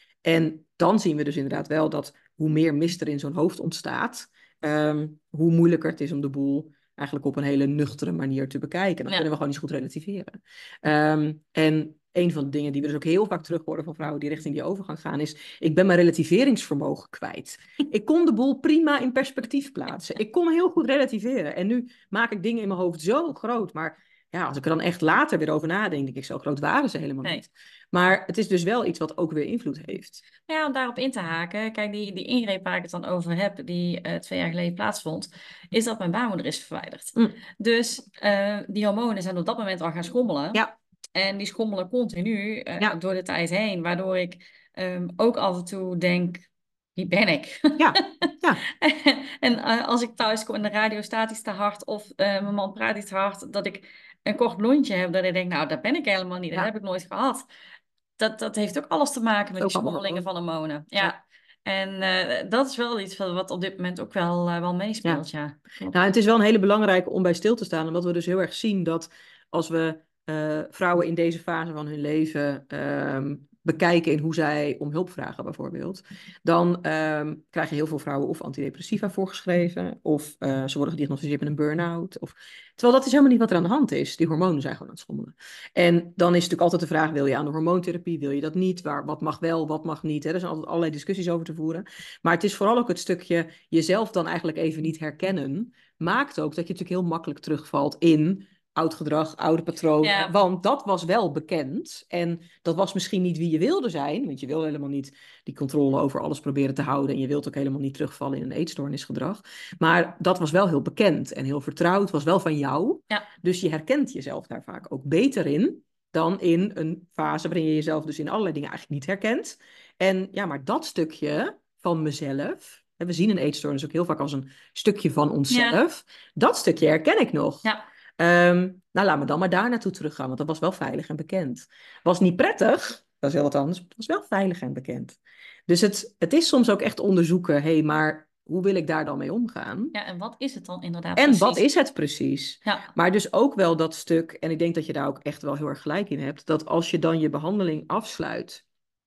Speaker 2: En dan zien we dus inderdaad wel dat hoe meer mist er in zo'n hoofd ontstaat, um, hoe moeilijker het is om de boel eigenlijk op een hele nuchtere manier te bekijken. Dan ja. kunnen we gewoon niet zo goed relativeren. Um, en een van de dingen die we dus ook heel vaak terug horen van vrouwen die richting die overgang gaan, is, ik ben mijn relativeringsvermogen kwijt. Ik kon de boel prima in perspectief plaatsen. Ik kon heel goed relativeren. En nu maak ik dingen in mijn hoofd zo groot, maar ja, als ik er dan echt later weer over nadenk, denk ik, zo groot waren ze helemaal nee. niet. Maar het is dus wel iets wat ook weer invloed heeft.
Speaker 1: Ja, om daarop in te haken. Kijk, die, die ingreep waar ik het dan over heb, die uh, twee jaar geleden plaatsvond, is dat mijn baarmoeder is verwijderd. Mm. Dus uh, die hormonen zijn op dat moment al gaan schommelen. Ja. En die schommelen continu uh, ja. door de tijd heen, waardoor ik um, ook af en toe denk, wie ben ik? Ja, ja. En uh, als ik thuis kom en de radio staat iets te hard of uh, mijn man praat iets te hard, dat ik een kort blondje heb, dat ik denk, nou, dat ben ik helemaal niet. Dat ja. heb ik nooit gehad. Dat, dat heeft ook alles te maken met ook die schommelingen van hormonen. Ja. ja. En uh, dat is wel iets wat op dit moment ook wel, uh, wel meespeelt. Ja.
Speaker 2: Ja. Nou, het is wel een hele belangrijke om bij stil te staan. Omdat we dus heel erg zien dat als we uh, vrouwen in deze fase van hun leven um, bekijken in hoe zij om hulp vragen bijvoorbeeld, dan um, krijgen heel veel vrouwen of antidepressiva voorgeschreven, of uh, ze worden gediagnosticeerd met een burn-out. Of... Terwijl dat is helemaal niet wat er aan de hand is. Die hormonen zijn gewoon aan het schommelen. En dan is natuurlijk altijd de vraag, wil je aan de hormoontherapie, wil je dat niet? Waar, wat mag wel, wat mag niet? Hè? Er zijn altijd allerlei discussies over te voeren. Maar het is vooral ook het stukje jezelf dan eigenlijk even niet herkennen, maakt ook dat je natuurlijk heel makkelijk terugvalt in oud gedrag, oude patronen. Ja. Want dat was wel bekend. En dat was misschien niet wie je wilde zijn. Want je wil helemaal niet die controle over alles proberen te houden. En je wilt ook helemaal niet terugvallen in een eetstoornisgedrag. Maar dat was wel heel bekend en heel vertrouwd. Was wel van jou. Ja. Dus je herkent jezelf daar vaak ook beter in dan in een fase waarin je jezelf dus in allerlei dingen eigenlijk niet herkent. En ja, maar dat stukje van mezelf, we zien een eetstoornis ook heel vaak als een stukje van onszelf. Ja. Dat stukje herken ik nog. Ja. Um, nou, laat me dan maar daar naartoe teruggaan, want dat was wel veilig en bekend. Was niet prettig, dat is heel wat anders, maar het was wel veilig en bekend. Dus het, het is soms ook echt onderzoeken, hé, hey, maar hoe wil ik daar dan mee omgaan?
Speaker 1: Ja, en wat is het dan inderdaad
Speaker 2: en
Speaker 1: precies?
Speaker 2: En wat is het precies? Ja. Maar dus ook wel dat stuk, en ik denk dat je daar ook echt wel heel erg gelijk in hebt, dat als je dan je behandeling afsluit,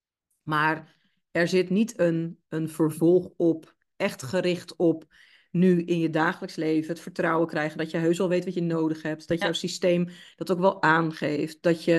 Speaker 2: maar er zit niet een, een vervolg op, echt gericht op nu in je dagelijks leven het vertrouwen krijgen dat je heus wel weet wat je nodig hebt. Dat ja. jouw systeem dat ook wel aangeeft. Dat je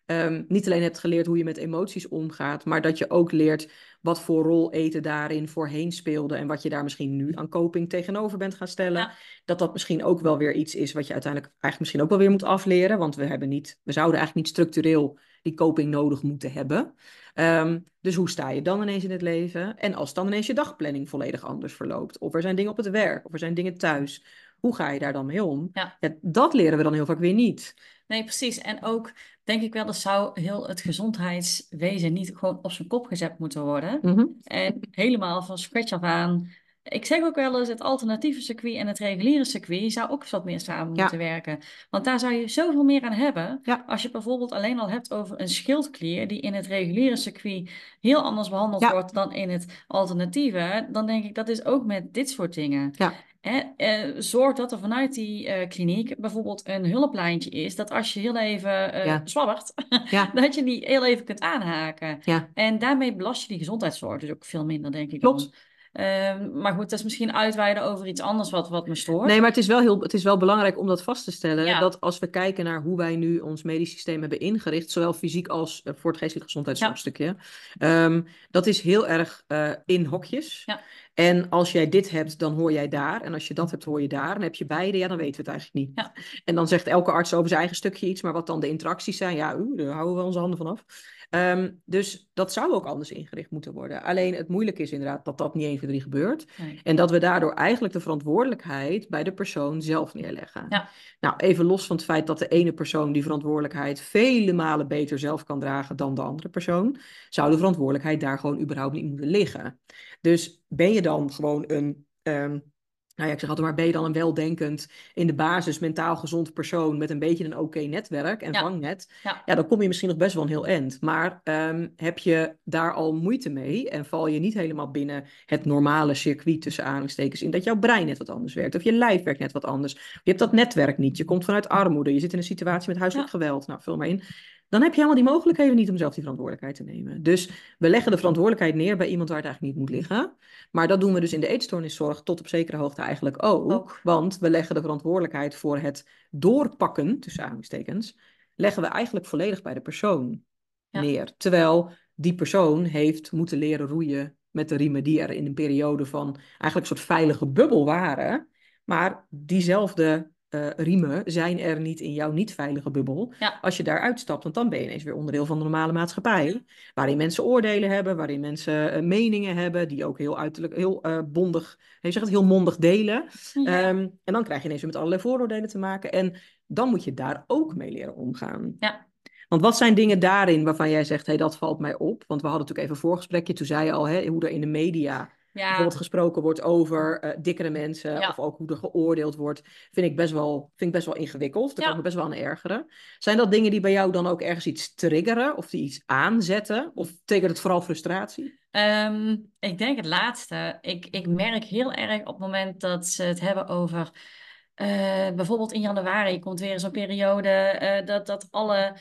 Speaker 2: um, niet alleen hebt geleerd hoe je met emoties omgaat, maar dat je ook leert wat voor rol eten daarin voorheen speelde en wat je daar misschien nu aan coping tegenover bent gaan stellen.
Speaker 1: Ja.
Speaker 2: Dat dat misschien ook wel weer iets is wat je uiteindelijk eigenlijk misschien ook wel weer moet afleren, want we hebben niet, we zouden eigenlijk niet structureel die coping nodig moeten hebben. Um, dus hoe sta je dan ineens in het leven? En als dan ineens je dagplanning volledig anders verloopt, of er zijn dingen op het werk, of er zijn dingen thuis, hoe ga je daar dan mee om?
Speaker 1: Ja.
Speaker 2: Ja, dat leren we dan heel vaak weer niet.
Speaker 1: Nee, precies. En ook denk ik wel, dat zou heel het gezondheidswezen niet gewoon op zijn kop gezet moeten worden.
Speaker 2: Mm-hmm.
Speaker 1: En helemaal van scratch af aan. Ik zeg ook wel eens, het alternatieve circuit en het reguliere circuit zou ook eens wat meer samen
Speaker 2: Ja.
Speaker 1: moeten werken. Want daar zou je zoveel meer aan hebben.
Speaker 2: Ja.
Speaker 1: Als je het bijvoorbeeld alleen al hebt over een schildklier die in het reguliere circuit heel anders behandeld
Speaker 2: Ja.
Speaker 1: wordt dan in het alternatieve. Dan denk ik, dat is ook met dit soort dingen.
Speaker 2: Ja.
Speaker 1: Hè, eh, zorg dat er vanuit die uh, kliniek bijvoorbeeld een hulplijntje is, dat als je heel even uh,
Speaker 2: Ja.
Speaker 1: zwabbert,
Speaker 2: Ja.
Speaker 1: dat je die heel even kunt aanhaken.
Speaker 2: Ja.
Speaker 1: En daarmee belast je die gezondheidszorg dus ook veel minder, denk ik.
Speaker 2: Klopt.
Speaker 1: Uh, maar goed, dat is misschien uitweiden over iets anders wat, wat me stoort.
Speaker 2: Nee, maar het is wel, heel, het is wel belangrijk om dat vast te stellen.
Speaker 1: Ja.
Speaker 2: Dat als we kijken naar hoe wij nu ons medisch systeem hebben ingericht, zowel fysiek als uh, voor het geestelijk gezondheidszorgstukje, ja. um, dat is heel erg uh, in hokjes.
Speaker 1: Ja.
Speaker 2: En als jij dit hebt, dan hoor jij daar. En als je dat hebt, hoor je daar. En heb je beide, ja, dan weten we het eigenlijk niet.
Speaker 1: Ja.
Speaker 2: En dan zegt elke arts over zijn eigen stukje iets, maar wat dan de interacties zijn, ja, uh, daar houden we onze handen van af. Um, dus dat zou ook anders ingericht moeten worden. Alleen het moeilijke is inderdaad dat dat niet één, twee, drie gebeurt.
Speaker 1: Nee.
Speaker 2: En dat we daardoor eigenlijk de verantwoordelijkheid bij de persoon zelf neerleggen.
Speaker 1: Ja.
Speaker 2: Nou, even los van het feit dat de ene persoon die verantwoordelijkheid vele malen beter zelf kan dragen dan de andere persoon, zou de verantwoordelijkheid daar gewoon überhaupt niet moeten liggen. Dus ben je dan gewoon een... Um, Nou ja, ik zeg altijd maar, ben je dan een weldenkend, in de basis mentaal gezond persoon met een beetje een oké okay netwerk en
Speaker 1: ja.
Speaker 2: vangnet,
Speaker 1: ja.
Speaker 2: ja, dan kom je misschien nog best wel een heel eind. Maar um, heb je daar al moeite mee en val je niet helemaal binnen het normale circuit tussen aanhalingstekens in, dat jouw brein net wat anders werkt of je lijf werkt net wat anders. Je hebt dat netwerk niet, je komt vanuit armoede, je zit in een situatie met huiselijk ja. geweld, nou vul maar in. Dan heb je helemaal die mogelijkheden niet om zelf die verantwoordelijkheid te nemen. Dus we leggen de verantwoordelijkheid neer bij iemand waar het eigenlijk niet moet liggen. Maar dat doen we dus in de eetstoorniszorg tot op zekere hoogte eigenlijk ook. ook. Want we leggen de verantwoordelijkheid voor het doorpakken, tussen aanhalingstekens, leggen we eigenlijk volledig bij de persoon ja. neer. Terwijl die persoon heeft moeten leren roeien met de riemen die er in een periode van eigenlijk een soort veilige bubbel waren. Maar diezelfde uh, riemen zijn er niet in jouw niet-veilige bubbel. Ja. Als je daar uitstapt, want dan ben je ineens weer onderdeel van de normale maatschappij. Waarin mensen oordelen hebben, waarin mensen uh, meningen hebben, die ook heel uiterlijk, heel uh, bondig, je zegt het, heel mondig delen. Ja. Um, en dan krijg je ineens weer met allerlei vooroordelen te maken. En dan moet je daar ook mee leren omgaan.
Speaker 1: Ja.
Speaker 2: Want wat zijn dingen daarin waarvan jij zegt, hé, hey, dat valt mij op? Want we hadden natuurlijk even een voorgesprekje, toen zei je al, hè, hoe er in de media ja. bijvoorbeeld gesproken wordt over uh, dikkere mensen, ja. of ook hoe er geoordeeld wordt, vind ik best wel, vind ik best wel ingewikkeld. Daar ja. kan ik me best wel aan ergeren. Zijn dat dingen die bij jou dan ook ergens iets triggeren, of die iets aanzetten? Of triggert het vooral frustratie?
Speaker 1: Um, ik denk het laatste. Ik, ik merk heel erg op het moment dat ze het hebben over... Uh, bijvoorbeeld in januari komt weer zo'n periode uh, dat, dat alle...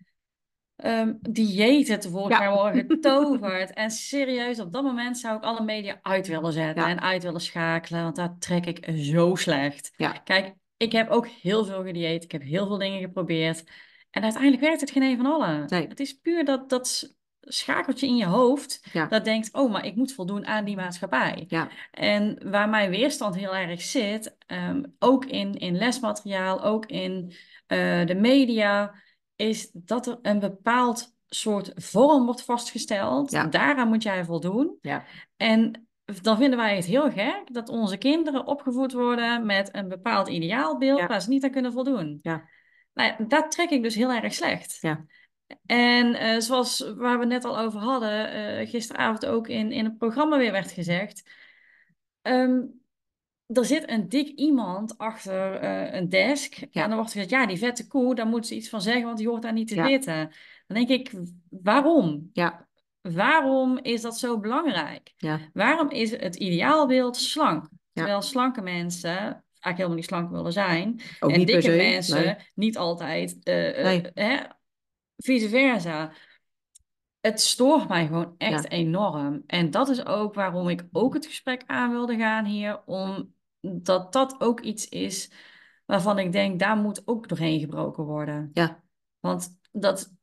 Speaker 1: Um, diëten tevoren gaan ja. worden getoverd. En serieus, op dat moment zou ik alle media uit willen zetten ja. en uit willen schakelen, want daar trek ik zo slecht. Ja. Kijk, ik heb ook heel veel gedieet, ik heb heel veel dingen geprobeerd. En uiteindelijk werkt het geen een van allen. Nee. Het is puur dat, dat schakeltje in je hoofd, ja. dat denkt, oh, maar ik moet voldoen aan die maatschappij. Ja. En waar mijn weerstand heel erg zit, um, ook in, in lesmateriaal, ook in uh, de media, is dat er een bepaald soort vorm wordt vastgesteld. Ja. Daaraan moet jij voldoen. Ja. En dan vinden wij het heel gek dat onze kinderen opgevoed worden met een bepaald ideaalbeeld ja. waar ze niet aan kunnen voldoen. Ja. Nou ja, dat trek ik dus heel erg slecht. Ja. En uh, zoals waar we het net al over hadden, uh, gisteravond ook in, in het programma weer werd gezegd... Um, er zit een dik iemand achter uh, een desk. Ja. En dan wordt gezegd, ja, die vette koe, daar moet ze iets van zeggen, want die hoort daar niet te ja. zitten. Dan denk ik, waarom? Ja. Waarom is dat zo belangrijk? Ja. Waarom is het ideaalbeeld slank? Ja. Terwijl slanke mensen vaak helemaal niet slank willen zijn. Ook en dikke mensen nee. niet altijd. Uh, nee. uh, hè, vice versa. Het stoort mij gewoon echt ja. enorm. En dat is ook waarom ik ook het gesprek aan wilde gaan hier, om dat dat ook iets is waarvan ik denk, daar moet ook doorheen gebroken worden. Ja. Want dat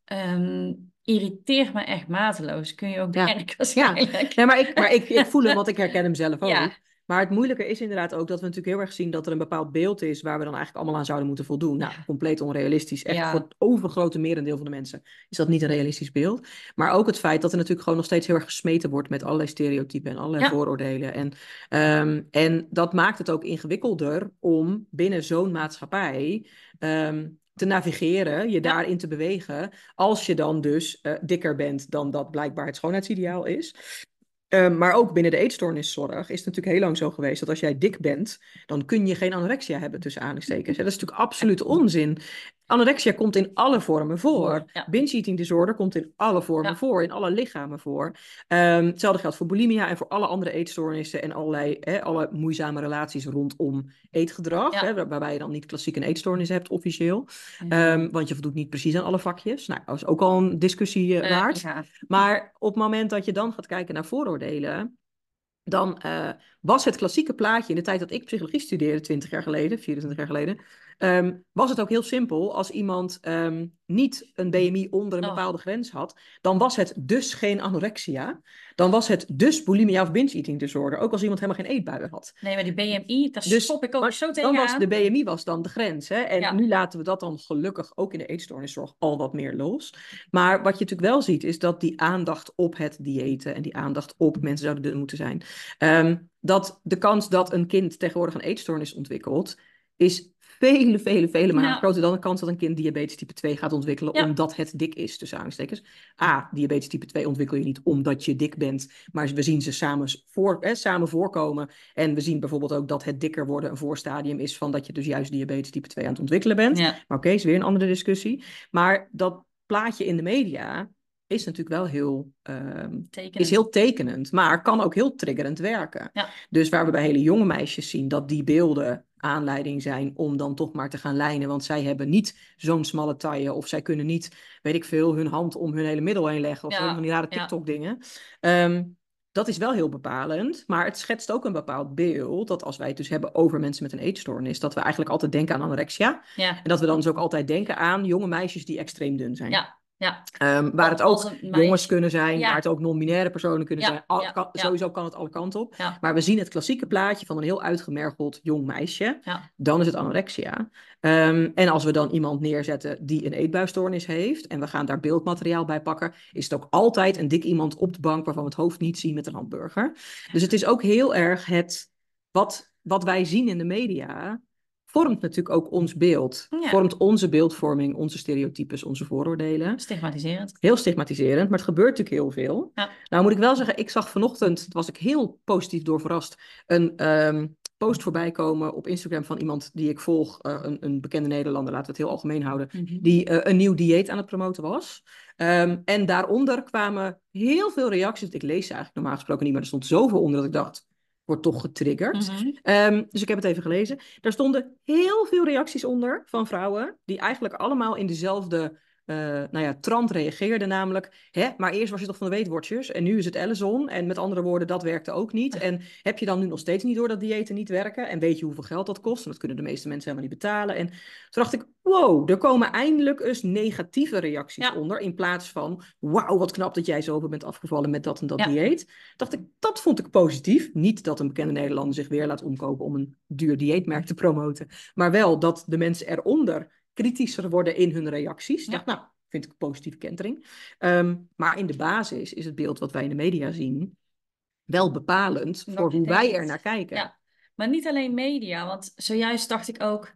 Speaker 1: um, irriteert me echt mateloos. Kun je ook
Speaker 2: Ja,
Speaker 1: merken
Speaker 2: ja.
Speaker 1: waarschijnlijk.
Speaker 2: Nee, maar ik, maar ik, ik voel hem, want ik herken hem zelf
Speaker 1: Ja,
Speaker 2: ook. Maar het moeilijke is inderdaad ook dat we natuurlijk heel erg zien dat er een bepaald beeld is waar we dan eigenlijk allemaal aan zouden moeten voldoen. Nou,
Speaker 1: ja,
Speaker 2: compleet onrealistisch. Echt voor
Speaker 1: ja,
Speaker 2: het overgrote merendeel van de mensen is dat niet een realistisch beeld. Maar ook het feit dat er natuurlijk gewoon nog steeds heel erg gesmeten wordt met allerlei stereotypen en allerlei
Speaker 1: ja,
Speaker 2: vooroordelen. En, ehm, en dat maakt het ook ingewikkelder om binnen zo'n maatschappij ehm, te navigeren, je
Speaker 1: ja.
Speaker 2: daarin te bewegen, als je dan dus eh, dikker bent dan dat blijkbaar het schoonheidsideaal is. Uh, maar ook binnen de eetstoorniszorg is het natuurlijk heel lang zo geweest dat als jij dik bent, dan kun je geen anorexia hebben tussen aanhalingstekens. Dat is natuurlijk absoluut onzin. Anorexia komt in alle vormen voor.
Speaker 1: Voor, ja,
Speaker 2: Binge-eating disorder komt in alle vormen
Speaker 1: ja,
Speaker 2: voor, in alle lichamen voor. Um, hetzelfde geldt voor bulimia en voor alle andere eetstoornissen en allerlei, hè, alle moeizame relaties rondom eetgedrag. Hè,
Speaker 1: ja.
Speaker 2: waar- waarbij je dan niet klassiek een eetstoornis hebt officieel.
Speaker 1: Um,
Speaker 2: Um, want je voldoet niet precies aan alle vakjes. Nou, dat is ook al een discussie uh,
Speaker 1: uh,
Speaker 2: waard.
Speaker 1: ja,
Speaker 2: Maar op het moment dat je dan gaat kijken naar vooroordelen, dan uh, was het klassieke plaatje in de tijd dat ik psychologie studeerde, twintig jaar geleden, vierentwintig jaar geleden, um, was het ook heel simpel. Als iemand um, niet een B M I onder een
Speaker 1: oh.
Speaker 2: bepaalde grens had, dan was het dus geen anorexia. Dan was het dus bulimia of binge-eating disorder, ook als iemand helemaal geen eetbuien had.
Speaker 1: Nee, maar die B M I, daar
Speaker 2: Dus
Speaker 1: schop ik ook zo
Speaker 2: dan was de
Speaker 1: tegenaan.
Speaker 2: B M I was dan de grens. Hè? En
Speaker 1: Ja,
Speaker 2: nu laten we dat dan gelukkig ook in de eetstoorniszorg al wat meer los. Maar wat je natuurlijk wel ziet, is dat die aandacht op het diëten en die aandacht op mensen zouden dun moeten zijn. Um, dat de kans dat een kind tegenwoordig een eetstoornis ontwikkelt, is vele, vele, vele malen
Speaker 1: ja,
Speaker 2: groter dan de kans dat een kind diabetes type twee gaat ontwikkelen,
Speaker 1: ja,
Speaker 2: omdat het dik is, tussen aanstekens. A, diabetes type twee ontwikkel je niet omdat je dik bent, maar we zien ze samen, voor, eh, samen voorkomen. En we zien bijvoorbeeld ook dat het dikker worden een voorstadium is van dat je dus juist diabetes type twee aan het ontwikkelen bent.
Speaker 1: ja.
Speaker 2: Maar oké, okay, is weer een andere discussie. Maar dat plaatje in de media is natuurlijk wel heel, um, is heel tekenend, maar kan ook heel triggerend werken.
Speaker 1: Ja.
Speaker 2: Dus waar we bij hele jonge meisjes zien dat die beelden aanleiding zijn om dan toch maar te gaan lijnen, want zij hebben niet zo'n smalle taille of zij kunnen niet, weet ik veel, hun hand om hun hele middel heen leggen of
Speaker 1: Ja.
Speaker 2: zo, van die rare TikTok-dingen. Ja. Um, dat is wel heel bepalend, maar het schetst ook een bepaald beeld dat als wij het dus hebben over mensen met een eetstoornis, dat we eigenlijk altijd denken aan anorexia.
Speaker 1: Ja.
Speaker 2: En dat we dan dus ook altijd denken aan jonge meisjes die extreem dun zijn.
Speaker 1: Ja. Ja.
Speaker 2: Um, waar het ook jongens kunnen zijn, ja. waar het ook non-binaire personen kunnen
Speaker 1: ja.
Speaker 2: zijn. Al,
Speaker 1: ja.
Speaker 2: kan,
Speaker 1: ja.
Speaker 2: Sowieso kan het alle kanten op.
Speaker 1: Ja.
Speaker 2: Maar we zien het klassieke plaatje van een heel uitgemergeld jong meisje.
Speaker 1: Ja.
Speaker 2: Dan is het anorexia. Um, en als we dan iemand neerzetten die een eetbuisstoornis heeft en we gaan daar beeldmateriaal bij pakken, is het ook altijd een dik iemand op de bank waarvan we het hoofd niet zien met een hamburger. Dus het is ook heel erg het wat, wat wij zien in de media vormt natuurlijk ook ons beeld. Ja. Vormt onze beeldvorming, onze stereotypes, onze vooroordelen.
Speaker 1: Stigmatiserend.
Speaker 2: Heel stigmatiserend, maar het gebeurt natuurlijk heel veel. Ja. Nou moet ik wel zeggen, ik zag vanochtend, was ik heel positief door verrast, een um, post voorbij komen op Instagram van iemand die ik volg, uh, een, een bekende Nederlander, laten we het heel algemeen houden, mm-hmm. die uh, een nieuw dieet aan het promoten was. Um, en daaronder kwamen heel veel reacties. Ik lees ze eigenlijk normaal gesproken niet, maar er stond zoveel onder dat ik dacht, wordt toch getriggerd. Mm-hmm. Um, dus ik heb het even gelezen. Daar stonden heel veel reacties onder van vrouwen die eigenlijk allemaal in dezelfde uh, nou ja, trant reageerden. Namelijk, hè, maar eerst was je toch van de Weight Watchers en nu is het Ellison. En met andere woorden, dat werkte ook niet. En heb je dan nu nog steeds niet door dat diëten niet werken? En weet je hoeveel geld dat kost? En dat kunnen de meeste mensen helemaal niet betalen. En toen dacht ik, wow, er komen eindelijk eens negatieve reacties ja. onder. In plaats van, wauw, wat knap dat jij zoveel bent afgevallen met dat en dat ja. dieet. Dacht ik, dat vond ik positief. Niet dat een bekende Nederlander zich weer laat omkopen om een duur dieetmerk te promoten. Maar wel dat de mensen eronder kritischer worden in hun reacties. Ja. Dacht, nou, vind ik een positieve kentering. Um, maar in de basis is het beeld wat wij in de media zien wel bepalend Nog voor hoe wij er naar kijken.
Speaker 1: Ja. Maar niet alleen media, want zojuist dacht ik ook,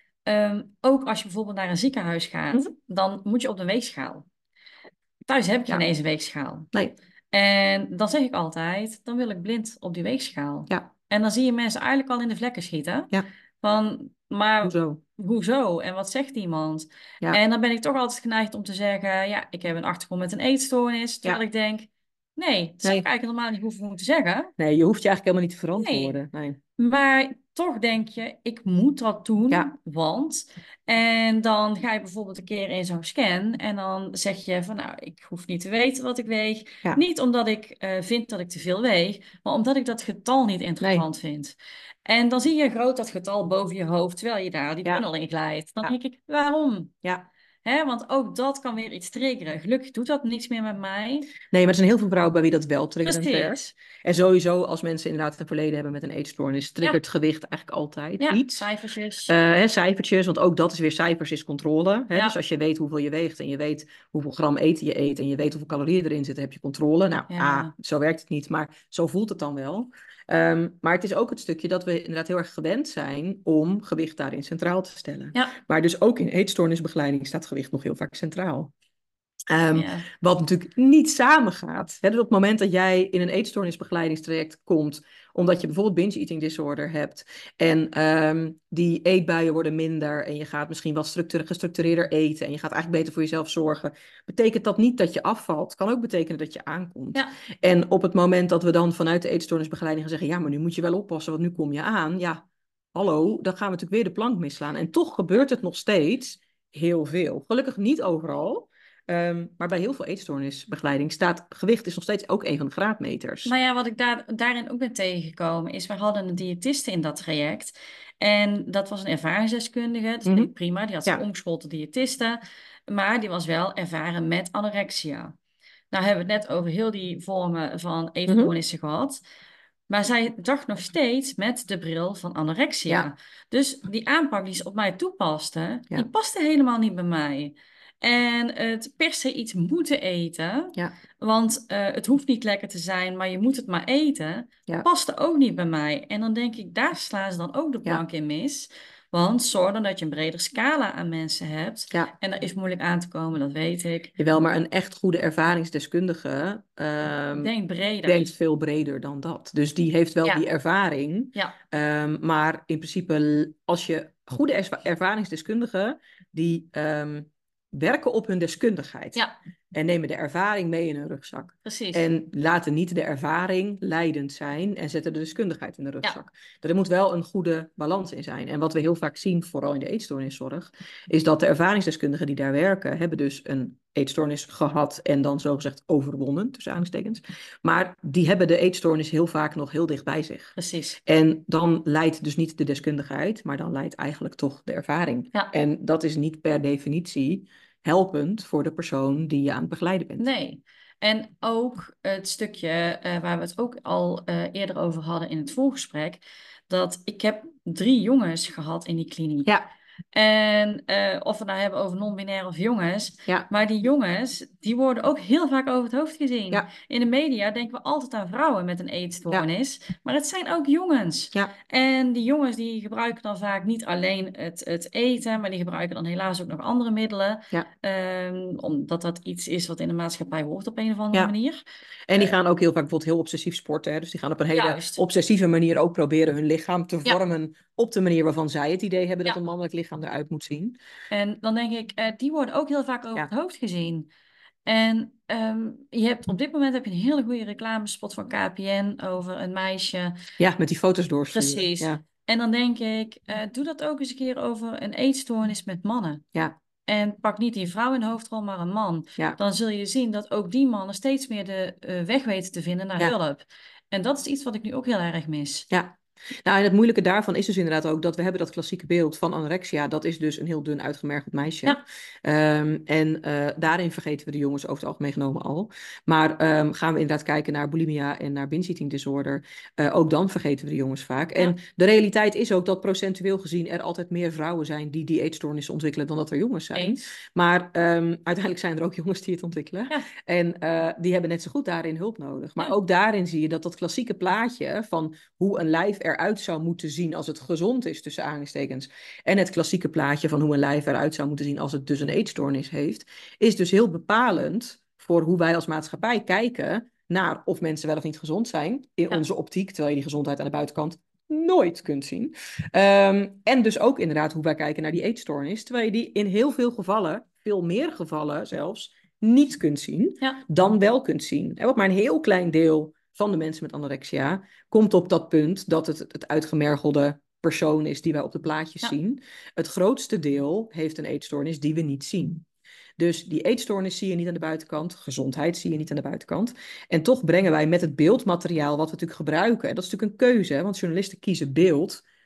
Speaker 1: um, ook als je bijvoorbeeld naar een ziekenhuis gaat, mm-hmm. dan moet je op de weegschaal. Thuis heb ik ja. geen eens een weegschaal.
Speaker 2: Nee.
Speaker 1: En dan zeg ik altijd, dan wil ik blind op die weegschaal.
Speaker 2: Ja.
Speaker 1: En dan zie je mensen eigenlijk al in de vlekken schieten.
Speaker 2: Ja.
Speaker 1: Van, maar
Speaker 2: hoezo?
Speaker 1: Hoezo? En wat zegt iemand? Ja. En dan ben ik toch altijd geneigd om te zeggen, ja, ik heb een achtergrond met een eetstoornis. Terwijl ja. ik denk, nee, dat zou nee. ik eigenlijk helemaal niet hoeven moeten zeggen.
Speaker 2: Nee, je hoeft je eigenlijk helemaal niet te verantwoorden. Nee.
Speaker 1: nee. Maar toch denk je, ik moet dat doen, ja. want... En dan ga je bijvoorbeeld een keer in zo'n scan en dan zeg je van, nou, ik hoef niet te weten wat ik weeg. Ja. Niet omdat ik uh, vind dat ik te veel weeg, maar omdat ik dat getal niet interessant nee. vind. En dan zie je groot dat getal boven je hoofd, terwijl je daar die tunnel ja. in glijdt. Dan ja. denk ik, waarom?
Speaker 2: Ja.
Speaker 1: Hè, want ook dat kan weer iets triggeren. Gelukkig doet dat niets meer met mij.
Speaker 2: Nee, maar er zijn heel veel vrouwen bij wie dat wel triggerend werkt.
Speaker 1: Precies.
Speaker 2: En sowieso, als mensen inderdaad een verleden hebben met een eetstoornis,
Speaker 1: Ja,
Speaker 2: triggert gewicht eigenlijk altijd
Speaker 1: ja,
Speaker 2: iets.
Speaker 1: cijfertjes.
Speaker 2: Uh, hè, cijfertjes, want ook dat is weer cijfers is controle. Hè? Dus
Speaker 1: Ja,
Speaker 2: als je weet hoeveel je weegt en je weet hoeveel gram eten je eet en je weet hoeveel calorieën erin zitten, heb je controle. Nou, ah,
Speaker 1: ja,
Speaker 2: zo werkt het niet, maar zo voelt het dan wel. Um, maar het is ook het stukje dat we inderdaad heel erg gewend zijn om gewicht daarin centraal te stellen.
Speaker 1: ja,
Speaker 2: Maar dus ook in eetstoornisbegeleiding staat gewicht nog heel vaak centraal. Um,
Speaker 1: ja.
Speaker 2: wat natuurlijk niet samengaat. Hè? Dus op het moment dat jij in een eetstoornisbegeleidingstraject komt, omdat je bijvoorbeeld binge eating disorder hebt en um, die eetbuien worden minder en je gaat misschien wat structure- gestructureerder eten en je gaat eigenlijk beter voor jezelf zorgen, betekent dat niet dat je afvalt. Kan ook betekenen dat je aankomt.
Speaker 1: Ja.
Speaker 2: En op het moment dat we dan vanuit de eetstoornisbegeleiding gaan zeggen, ja, maar nu moet je wel oppassen, want nu kom je aan. Ja, hallo, dan gaan we natuurlijk weer de plank misslaan. En toch gebeurt het nog steeds heel veel. Gelukkig niet overal. Um, maar bij heel veel eetstoornisbegeleiding staat gewicht is nog steeds ook een van de graadmeters.
Speaker 1: Nou ja, wat ik daar, daarin ook ben tegengekomen is, we hadden een diëtiste in dat traject. En dat was een ervaringsdeskundige. Dat vind ik
Speaker 2: Mm-hmm.
Speaker 1: prima. Die had zich
Speaker 2: Ja.
Speaker 1: omgeschoold tot diëtiste. Maar die was wel ervaren met anorexia. Nou hebben we het net over heel die vormen van eetstoornissen mm-hmm. gehad. Maar zij dacht nog steeds met de bril van anorexia.
Speaker 2: Ja.
Speaker 1: Dus die aanpak die ze op mij toepaste,
Speaker 2: ja.
Speaker 1: die paste helemaal niet bij mij. En het per se iets moeten eten,
Speaker 2: ja.
Speaker 1: want uh, het hoeft niet lekker te zijn, maar je moet het maar eten,
Speaker 2: ja.
Speaker 1: paste ook niet bij mij. En dan denk ik, daar slaan ze dan ook de plank ja. in mis. Want zorg dan dat je een breder scala aan mensen hebt.
Speaker 2: Ja.
Speaker 1: En dat is moeilijk aan te komen, dat weet ik.
Speaker 2: Jawel, maar een echt goede ervaringsdeskundige um,
Speaker 1: denkt breder.
Speaker 2: denkt veel breder dan dat. Dus die heeft wel
Speaker 1: ja.
Speaker 2: die ervaring.
Speaker 1: Ja.
Speaker 2: Um, maar in principe, als je goede erva- ervaringsdeskundigen, die um, werken op hun deskundigheid.
Speaker 1: Ja.
Speaker 2: En nemen de ervaring mee in hun rugzak.
Speaker 1: Precies.
Speaker 2: En laten niet de ervaring leidend zijn en zetten de deskundigheid in de rugzak. Ja. Er moet wel een goede balans in zijn. En wat we heel vaak zien, vooral in de eetstoorniszorg, is dat de ervaringsdeskundigen die daar werken, hebben dus een eetstoornis gehad en dan zogezegd overwonnen, tussen aanhalingstekens. Maar die hebben de eetstoornis heel vaak nog heel dicht bij zich.
Speaker 1: Precies.
Speaker 2: En dan leidt dus niet de deskundigheid, maar dan leidt eigenlijk toch de ervaring.
Speaker 1: Ja.
Speaker 2: En dat is niet per definitie helpend voor de persoon die je aan het begeleiden bent.
Speaker 1: Nee. En ook het stukje uh, waar we het ook al uh, eerder over hadden in het voorgesprek, dat ik heb drie jongens gehad in die kliniek.
Speaker 2: Ja.
Speaker 1: En uh, of we het nou hebben over non-binair of jongens.
Speaker 2: Ja.
Speaker 1: Maar die jongens, die worden ook heel vaak over het hoofd gezien.
Speaker 2: Ja.
Speaker 1: In de media denken we altijd aan vrouwen met een eetstoornis. Ja. Maar het zijn ook jongens.
Speaker 2: Ja.
Speaker 1: En die jongens die gebruiken dan vaak niet alleen het, het eten. Maar die gebruiken dan helaas ook nog andere middelen.
Speaker 2: Ja.
Speaker 1: Um, omdat dat iets is wat in de maatschappij hoort op een of andere
Speaker 2: ja.
Speaker 1: manier.
Speaker 2: En die gaan ook heel vaak bijvoorbeeld heel obsessief sporten. Hè? Dus die gaan op een hele
Speaker 1: Juist.
Speaker 2: obsessieve manier ook proberen hun lichaam te vormen. Ja. Op de manier waarvan zij het idee hebben dat
Speaker 1: ja.
Speaker 2: een mannelijk lichaam eruit moet zien.
Speaker 1: En dan denk ik, uh, die worden ook heel vaak over ja. het hoofd gezien. En um, je hebt, op dit moment heb je een hele goede reclamespot van K P N over een meisje.
Speaker 2: Ja, met die foto's doorsturen.
Speaker 1: Precies.
Speaker 2: Ja.
Speaker 1: En dan denk ik, uh, doe dat ook eens een keer over een eetstoornis met mannen.
Speaker 2: Ja.
Speaker 1: En pak niet die vrouw in de hoofdrol, maar een man.
Speaker 2: Ja.
Speaker 1: Dan zul je zien dat ook die mannen steeds meer de uh, weg weten te vinden naar ja. hulp. En dat is iets wat ik nu ook heel erg mis.
Speaker 2: Ja. Nou, en het moeilijke daarvan is dus inderdaad ook dat we hebben dat klassieke beeld van anorexia. Dat is dus een heel dun uitgemergeld meisje. Ja. Um, en uh, daarin vergeten we de jongens over het algemeen genomen al. Maar um, gaan we inderdaad kijken naar bulimia en naar binge eating disorder. Uh, ook dan vergeten we de jongens vaak. Ja. En de realiteit is ook dat procentueel gezien er altijd meer vrouwen zijn die die eetstoornissen ontwikkelen dan dat er jongens zijn.
Speaker 1: Eens.
Speaker 2: Maar um, uiteindelijk zijn er ook jongens die het ontwikkelen. Ja. En uh, die hebben net zo goed daarin hulp nodig. Maar ja. ook daarin zie je dat dat klassieke plaatje van hoe een lijf eruit zou moeten zien als het gezond is, tussen aanhalingstekens, en het klassieke plaatje van hoe een lijf eruit zou moeten zien als het dus een eetstoornis heeft, is dus heel bepalend voor hoe wij als maatschappij kijken naar of mensen wel of niet gezond zijn in ja. onze optiek, terwijl je die gezondheid aan de buitenkant nooit kunt zien. Um, en dus ook inderdaad hoe wij kijken naar die eetstoornis, terwijl je die in heel veel gevallen, veel meer gevallen zelfs, niet kunt zien, ja. dan wel kunt zien. En wat maar een heel klein deel van de mensen met anorexia komt op dat punt dat het het uitgemergelde persoon is die wij op de plaatjes ja. zien. Het grootste deel heeft een eetstoornis die we niet zien. Dus die eetstoornis zie je niet aan de buitenkant, gezondheid zie je niet aan de buitenkant. En toch brengen wij met het beeldmateriaal wat we natuurlijk gebruiken, en dat is natuurlijk een keuze, hè, want journalisten kiezen beeld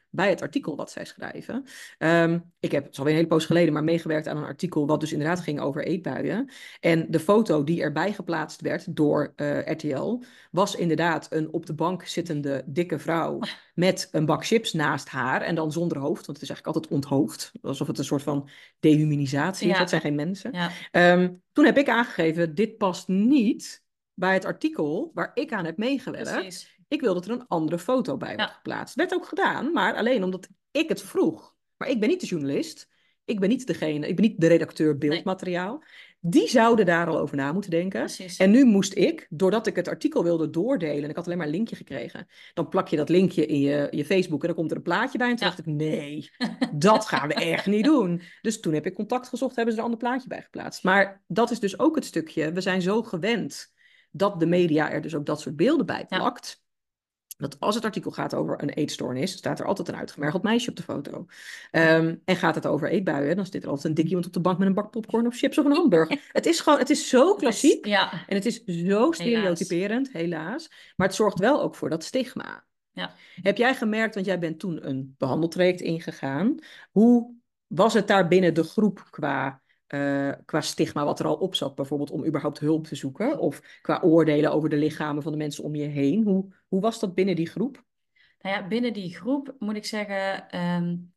Speaker 2: bij het artikel wat zij schrijven. Um, ik heb, het is alweer een hele poos geleden, maar meegewerkt aan een artikel wat dus inderdaad ging over eetbuien. En de foto die erbij geplaatst werd door uh, R T L was inderdaad een op de bank zittende dikke vrouw met een bak chips naast haar en dan zonder hoofd, want het is eigenlijk altijd onthoofd, alsof het een soort van dehumanisatie is.
Speaker 1: Ja.
Speaker 2: Dat zijn geen mensen.
Speaker 1: Ja.
Speaker 2: Um, toen heb ik aangegeven, dit past niet bij het artikel waar ik aan heb meegewerkt.
Speaker 1: Precies.
Speaker 2: Ik wil dat er een andere foto bij wordt
Speaker 1: Ja.
Speaker 2: geplaatst. Werd ook gedaan, maar alleen omdat ik het vroeg. Maar ik ben niet de journalist. Ik ben niet degene, ik ben niet de redacteur beeldmateriaal. Nee. Die zouden daar al over na moeten denken.
Speaker 1: Precies.
Speaker 2: En nu moest ik, doordat ik het artikel wilde doordelen, en ik had alleen maar een linkje gekregen, dan plak je dat linkje in je, je Facebook en dan komt er een plaatje bij. En toen ja. dacht ik, nee, dat gaan we echt niet doen. Dus toen heb ik contact gezocht, hebben ze er een ander plaatje bij geplaatst. Maar dat is dus ook het stukje, we zijn zo gewend dat de media er dus ook dat soort beelden bij plakt. Ja. Dat als het artikel gaat over een eetstoornis, staat er altijd een uitgemergeld meisje op de foto. Um, en gaat het over eetbuien, dan zit er altijd een dik iemand op de bank met een bak popcorn of chips of een hamburger. Het is gewoon, het is zo klassiek.
Speaker 1: Is, ja.
Speaker 2: En het is zo stereotyperend, helaas. helaas. Maar het zorgt wel ook voor dat stigma.
Speaker 1: Ja.
Speaker 2: Heb jij gemerkt, want jij bent toen een behandeltraject ingegaan. Hoe was het daar binnen de groep qua... Uh, qua stigma wat er al op zat, bijvoorbeeld om überhaupt hulp te zoeken, of qua oordelen over de lichamen van de mensen om je heen. Hoe, hoe was dat binnen die groep?
Speaker 1: Nou ja, binnen die groep moet ik zeggen, um,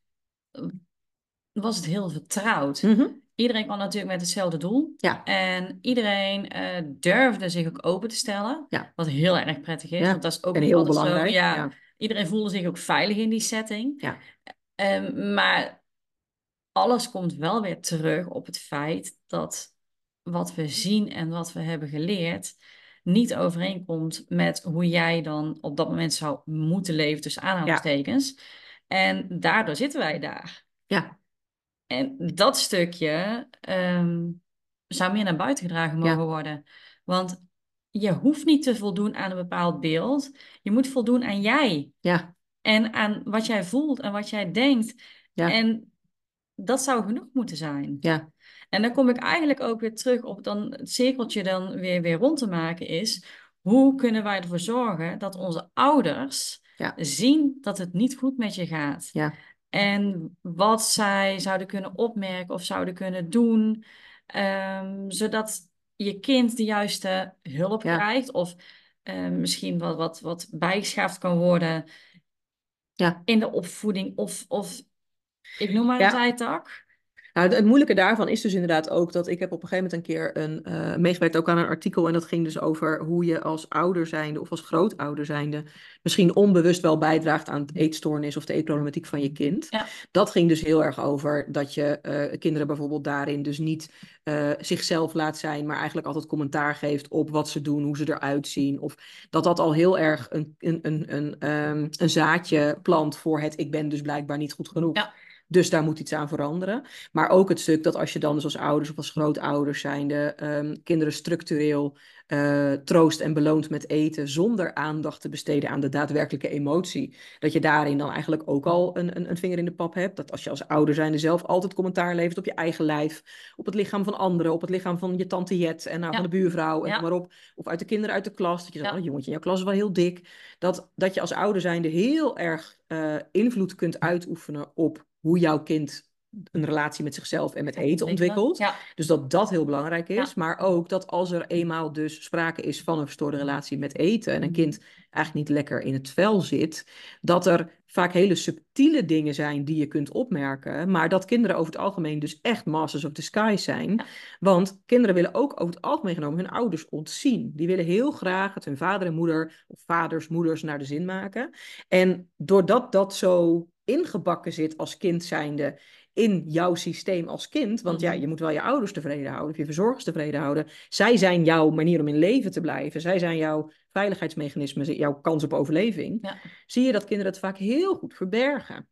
Speaker 1: was het heel vertrouwd.
Speaker 2: Mm-hmm.
Speaker 1: Iedereen kwam natuurlijk met hetzelfde doel.
Speaker 2: Ja.
Speaker 1: En iedereen uh, durfde zich ook open te stellen.
Speaker 2: Ja.
Speaker 1: Wat heel erg prettig is.
Speaker 2: Ja.
Speaker 1: Want dat is ook
Speaker 2: en heel belangrijk.
Speaker 1: Zo, ja,
Speaker 2: ja.
Speaker 1: Iedereen voelde zich ook veilig in die setting.
Speaker 2: Ja.
Speaker 1: Um, maar alles komt wel weer terug op het feit dat wat we zien en wat we hebben geleerd niet overeenkomt met hoe jij dan op dat moment zou moeten leven, tussen aanhalingstekens. Ja. En daardoor zitten wij daar.
Speaker 2: Ja.
Speaker 1: En dat stukje um, zou meer naar buiten gedragen mogen ja. worden. Want je hoeft niet te voldoen aan een bepaald beeld. Je moet voldoen aan jij.
Speaker 2: Ja.
Speaker 1: En aan wat jij voelt en wat jij denkt.
Speaker 2: Ja.
Speaker 1: En dat zou genoeg moeten zijn.
Speaker 2: Ja.
Speaker 1: En dan kom ik eigenlijk ook weer terug op dan het cirkeltje dan weer, weer rond te maken is. Hoe kunnen wij ervoor zorgen dat onze ouders ja. zien dat het niet goed met je gaat?
Speaker 2: Ja.
Speaker 1: En wat zij zouden kunnen opmerken of zouden kunnen doen. Um, zodat je kind de juiste hulp ja. krijgt. Of uh, misschien wat, wat, wat bijgeschaafd kan worden
Speaker 2: ja.
Speaker 1: in de opvoeding. Of, of ik noem maar een ja. zijtak.
Speaker 2: Nou, het, het moeilijke daarvan is dus inderdaad ook dat ik heb op een gegeven moment een keer een, uh, meegewerkt ook aan een artikel. En dat ging dus over hoe je als ouder zijnde of als grootouder zijnde misschien onbewust wel bijdraagt aan het eetstoornis of de eetproblematiek van je kind.
Speaker 1: Ja.
Speaker 2: Dat ging dus heel erg over dat je uh, kinderen bijvoorbeeld daarin dus niet uh, zichzelf laat zijn, maar eigenlijk altijd commentaar geeft op wat ze doen, hoe ze eruit zien. Of dat dat al heel erg een, een, een, een, um, een zaadje plant voor het ik ben dus blijkbaar niet goed genoeg.
Speaker 1: Ja.
Speaker 2: Dus daar moet iets aan veranderen. Maar ook het stuk dat als je dan dus als ouders of als grootouders zijnde um, kinderen structureel uh, troost en beloont met eten zonder aandacht te besteden aan de daadwerkelijke emotie. Dat je daarin dan eigenlijk ook al een, een, een vinger in de pap hebt. Dat als je als ouder zijnde zelf altijd commentaar levert op je eigen lijf, op het lichaam van anderen, op het lichaam van je tante Jet en nou, ja. van de buurvrouw en ja. maar op. Of uit de kinderen uit de klas. Dat je zegt, ja. oh jongetje in jouw klas is wel heel dik. Dat, dat je als ouder zijnde heel erg uh, invloed kunt uitoefenen op hoe jouw kind een relatie met zichzelf en met eten ontwikkelt. Ja. Dus dat dat heel belangrijk is. Ja. Maar ook dat als er eenmaal dus sprake is van een verstoorde relatie met eten en een kind eigenlijk niet lekker in het vel zit, dat er vaak hele subtiele dingen zijn die je kunt opmerken, maar dat kinderen over het algemeen dus echt masters of the sky zijn. Ja. Want kinderen willen ook over het algemeen genomen hun ouders ontzien. Die willen heel graag het hun vader en moeder, of vaders, moeders naar de zin maken. En doordat dat zo ingebakken zit als kind zijnde in jouw systeem als kind, want mm-hmm. ja, je moet wel je ouders tevreden houden, of je verzorgers tevreden houden. Zij zijn jouw manier om in leven te blijven. Zij zijn jouw veiligheidsmechanismen, jouw kans op overleving. Ja. Zie je dat kinderen het vaak heel goed verbergen.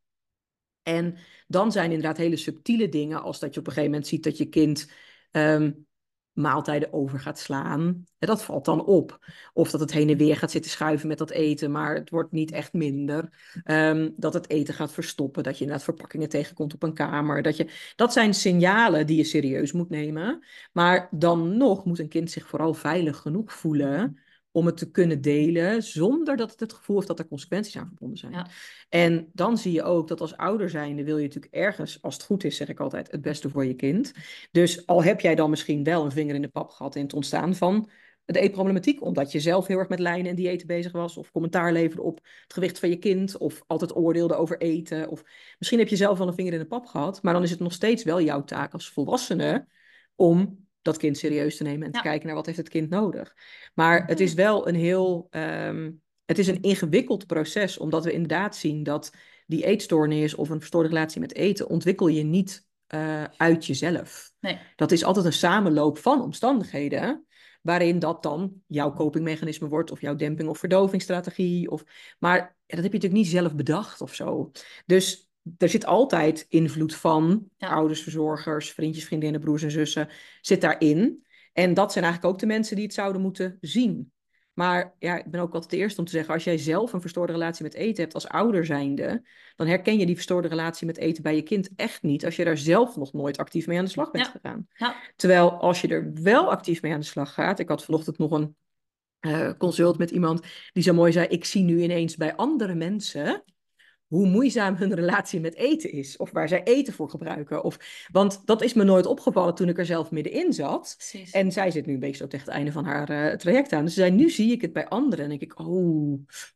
Speaker 2: En dan zijn inderdaad hele subtiele dingen, als dat je op een gegeven moment ziet dat je kind um, maaltijden over gaat slaan. En dat valt dan op. Of dat het heen en weer gaat zitten schuiven met dat eten, maar het wordt niet echt minder. Um, dat het eten gaat verstoppen, dat je inderdaad verpakkingen tegenkomt op een kamer. Dat, je, dat zijn signalen die je serieus moet nemen. Maar dan nog moet een kind zich vooral veilig genoeg voelen om het te kunnen delen zonder dat het het gevoel heeft dat er consequenties aan verbonden zijn.
Speaker 1: Ja.
Speaker 2: En dan zie je ook dat als ouder zijnde wil je natuurlijk ergens, als het goed is, zeg ik altijd, het beste voor je kind. Dus al heb jij dan misschien wel een vinger in de pap gehad in het ontstaan van de eetproblematiek, omdat je zelf heel erg met lijnen en diëten bezig was, of commentaar leverde op het gewicht van je kind, of altijd oordeelde over eten, of misschien heb je zelf wel een vinger in de pap gehad, maar dan is het nog steeds wel jouw taak als volwassene om dat kind serieus te nemen en te
Speaker 1: Ja.
Speaker 2: kijken naar wat heeft het kind nodig. Maar het is wel een heel, um, het is een ingewikkeld proces, omdat we inderdaad zien dat die eetstoornis of een verstoorde relatie met eten ontwikkel je niet uh, uit jezelf.
Speaker 1: Nee.
Speaker 2: Dat is altijd een samenloop van omstandigheden, waarin dat dan jouw copingmechanisme wordt, of jouw demping- of verdovingsstrategie. Of... Maar ja, dat heb je natuurlijk niet zelf bedacht of zo. Dus er zit altijd invloed van ja. ouders, verzorgers, vriendjes, vriendinnen, broers en zussen, zit daarin. En dat zijn eigenlijk ook de mensen die het zouden moeten zien. Maar ja, ik ben ook altijd de eerste om te zeggen, als jij zelf een verstoorde relatie met eten hebt als ouder zijnde, dan herken je die verstoorde relatie met eten bij je kind echt niet als je daar zelf nog nooit actief mee aan de slag bent ja. gegaan. Ja. Terwijl als je er wel actief mee aan de slag gaat, ik had vanochtend nog een uh, consult met iemand die zo mooi zei, ik zie nu ineens bij andere mensen hoe moeizaam hun relatie met eten is. Of waar zij eten voor gebruiken. Of, want dat is me nooit opgevallen toen ik er zelf middenin zat. Precies. En zij zit nu een beetje zo tegen het einde van haar uh, traject aan. Dus ze zei, nu zie ik het bij anderen. En denk ik, oh,